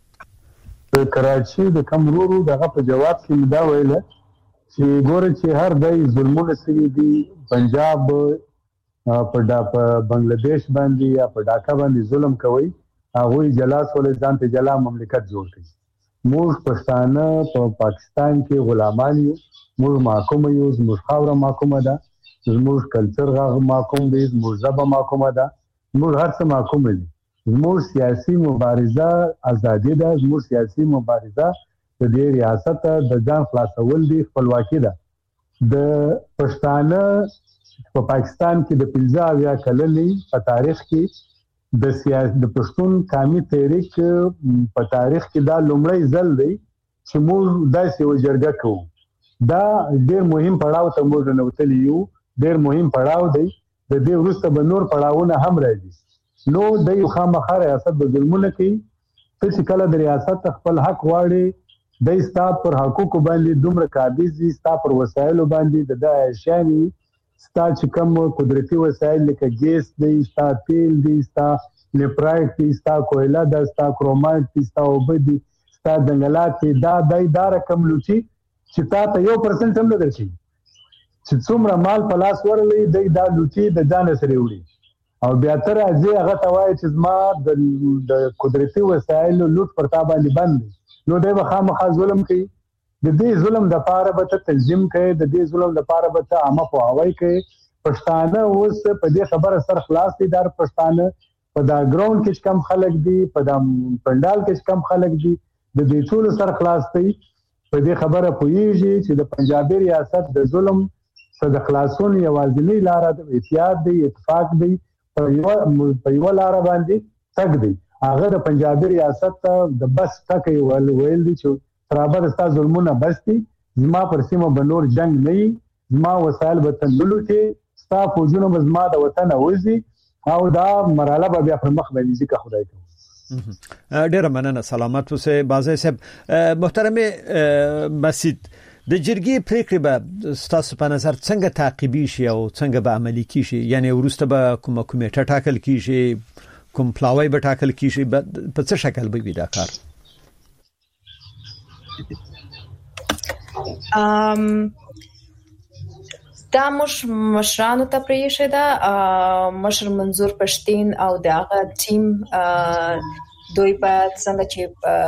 کراچي د کمرورو دغه په جواب کې مدا ویل چې ګوره چې هر دای ظلمونه سوي دي پنجاب په بنگلاديش باندې یا په ډاکا باندې ظلم کوي هغه جلاس ولې ځان ته جلا مملکت جوړ کړي موږ پښتانه په پاکستان کې غلامان یو موږ محکوم یو موږ خاور محکوم ده زموږ کلچر محکوم دي زموږ ژبه محکوم ده موږ هر څه محکوم دي زموږ سیاسي مبارزه ازادي ده زموږ سیاسي مبارزه د دې ریاست د ځان خلاصول دي خپلواکي ده د پښتانه په پاکستان کې د 15 کلنې په تاریخ کې د پښتون قومي تحریک په تاریخ کې دا لومړی ځل دی چې موږ داسې وجرګه کوو دا ډېر مهم پړاو ته موږ نوتلی یو ډېر مهم پړاو دی د دې وروسته به نور پړاوونه هم راځي نو د یو خامخا ریاست د ظلمونه کوي چې کله د ریاست خپل حق واړي د ستا پر حقوقو باندې دومره قابض دي ستا پر وسایلو باندې د اشیاني ستا چې کوم قدرتي وسایل لکه ګیس دی ستا تیل دی ستا لیپرایټ دی ستا کویلا دی ستا کرومایټ دی ستا اوبدي ستا دنګلات دا رقم لوچی چې تا ته 1% هم نه درشي چې څومره مال په لاس ورلې دا لوچی د ځان سره وړي او بیا تر ازي هغه توای چې ما د قدرتي وسایل لوټ پرتا باندې باندې نو دوی خامخا ظلم کوي د دې ظلم د پاره به تنظیم کوي د دې ظلم د پاره به عامه په هواي کوي پښتانه اوس په دې خبره سر خلاص دي در پښتانه په دا ګراوند کې کم خلک دي په دا پندال کې کم خلک دي د دې ټول سر خلاص دي په دې خبره پويږي چې د پنجابي ریاست د ظلم څخه د خلاصون یوازینی لار د اتحاد دی اتفاق دی په یو لار باندې تګ دی هغه د پنجابي ریاست د بس ټکي ویل دي چې ترابر ستا ظلمونه بس دي زما پر سیمه بنور جنگ نه زما وسایل به تندلو کې ستا فوجونه زما د وطن اوزي او دا مرحله به بیا پر مخ باندې ځکه خدای ته ډیره مننه سلامت اوسه بازای صاحب محترم بسیط د جرګې پریکړه به ستاسو په نظر څنګه تعقیبي شي او څنګه به عملی کیږي یعنی ورسته به کومه کمیټه ټاکل کیږي کوم پلاوی به ټاکل کیږي په څه شکل به وي دا کار دا مشرانو ته پریښه ده مشر منظور پښتين او دغه ټیم دوی په څنګه چې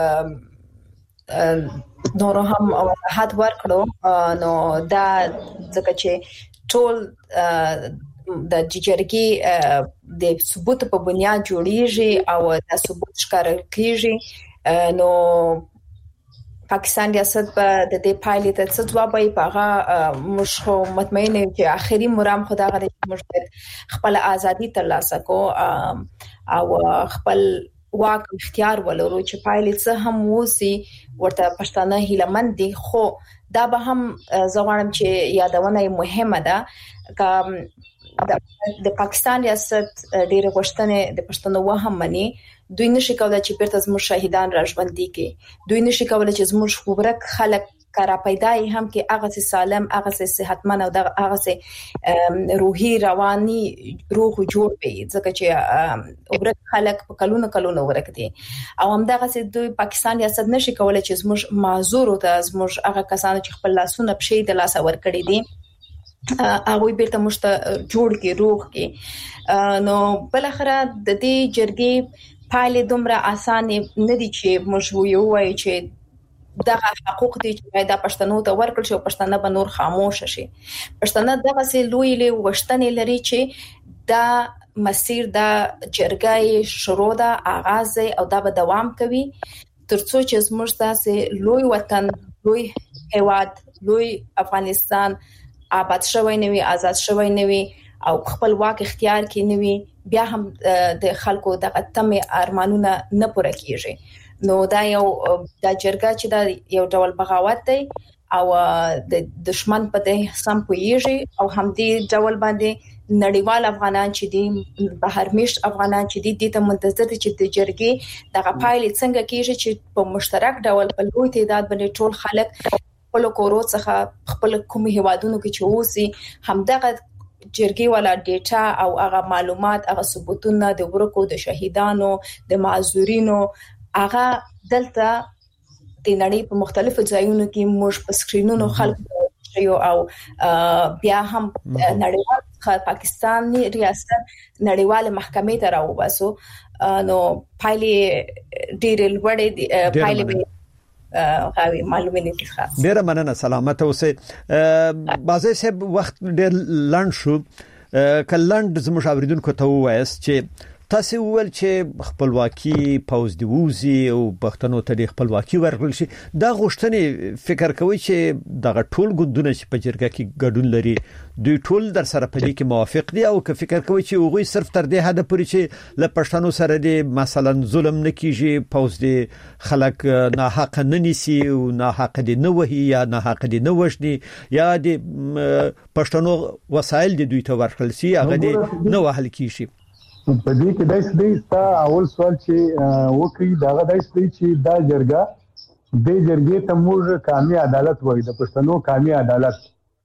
نور هم وضاحت ورکړو نو دا ځکه چې ټول د جرګې د ثبوت په بنیاد جوړیږي او د ثبوت ښکار کیږي نو پاکستان ریاست په د دې پایلې ته څه ځواب یې پاغه مشخو مطمئن یم چې اخري مرام خدا غره مشبت خپل ازادي ترلاسه کو او خپل واک اختیار ولرو چې پایلې څه هم وسی ورته پښتانه هیلمن دي خو دا به هم زغړم چې یادونه مهمه ده د پاکستان ریاست ډېر غوښتنې د پښتنو وهم مني دوی نشي کولای چې پرته زموږ شهیدان راژوندي کړي دوی نشي کولای چې زموږ خبرک خلک کارا پیدای هم کې هغه سالم هغه صحتمن او هغه روحي رواني روغ جوړ وي ځکه چې وګړه خلک په کلونو ورکدي او همدغه سي دوی پاکستان ریاست نشي کولای چې زموږ معذور او زموږ هغه کسان چې خپل لاسونه پښې د لاس ور کړی دي هغه بیرته مشته جوړ کې روغ کې نو بل اخره د دې جرګې پایلې دومره اسانه نه دي چې موږ یو وایو چې دغه حقوق دي چې دا پښتنو ته ورکړل شي او پښتانه به نور خاموش شي پښتانه دغه سي لوی له وشتنې لري چې دا مسیر دا جرګای شروع دا آغاز او دا به دوام کوي ترڅو چې زموږ تاسو لوی وطن لوی هیواد لوی افغانستان آباد شوی نوي آزاد شوی نوي او خپل واک اختیار کې نوي بیا هم د خلکو د تمه ارمانونه نه پوره کیږي نو دا یو د جرګه چې دا یو ډول بغاوت دی او د دشمن په دې سم پویږي او هم دې ډول باندې نړیوال افغانان چې دي بهرمش افغانان چې دي ته منتظر دي چې د جرګې دغه پایلې څنګه کیږي چې په مشترک ډول په لوی تعداد باندې ټول خلک خپل کورو څخه خپل کوم هیوادونو کې چې اوسي همدغه جرګې والا ډیټا او هغه معلومات هغه ثبوتونه د ورکو د شهیدانو د معذورینو هغه دلته د نړۍ په مختلفو ځایونو کې موږ په سکرینونو خلک شيو او بیا هم نړیوال پاکستاني ریاست نړیوال محکمې ته راوباسو نو پایلې ډېر لوړې دي پایلې غوي معلومات دي خاص ډېر مننه سلامت اوسه بازه سب وخت ډېر لاند شو کلند زموږ اوریدونکو ته وایس چې تاسو ول چې خپلواکي پوز دی ووزي او پښتنو ته خپلواکي ورکړل شي دا غوښتنې فکر کوي چې دغه ټول ګوندونه چې په جرګه کې ګډون لري دوی ټول در سره په دې کې موافق دي او که فکر کوي چې هغوی صرف تر دې حد پورې چې له پښتنو سره دي مثلا ظلم نه کیږي پوز دی خلک نه حق نه نيسي او نه حق دي نه وهي یا نه حق دي نه وښني یا د پښتنو وسایل دي دوی ته ورکړل شي هغه دي نه وهل کیږي په دې کې دایس دی تا اول سوال چې وکي دا دایس دی چې دا جرګه د جرګې ته موږ قانوني عدالت وایي د پښتنو قانوني عدالت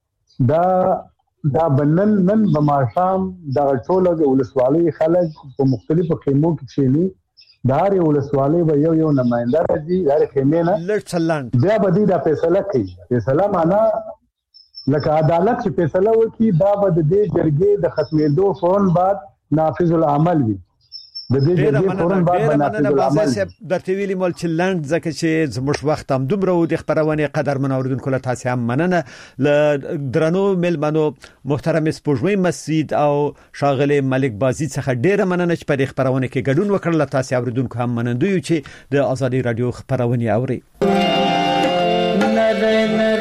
دا بنن نن بماشام دا ټوله د ولسوالۍ خلک په مختلفو خیمو کې چيني دا هر ولسوالۍ به یو نمائنده راځي دا خیمه نه لړچلند بیا به دا فیصله کوي فیصله معنا لکه عدالت چې فیصله وکي دا به د جرګې د ختمېدو فورن بعد نافذ العمل وي د دې جرګې فورن بعد نافذ العمل درته ویلي مول چې لاند ځکه چې زموږ وخت هم دومره و د خبرونه قدر منوردونکو له تاسو هم مننه ل درنو ملمنو محترم سپوږمۍ مسجد او شاغله ملک بازی څخه ډیره مننه چې په خبرونه کې ګډون وکړل تاسو اوریدونکو هم منندوی چې د ازادي رادیو خبرونه اوري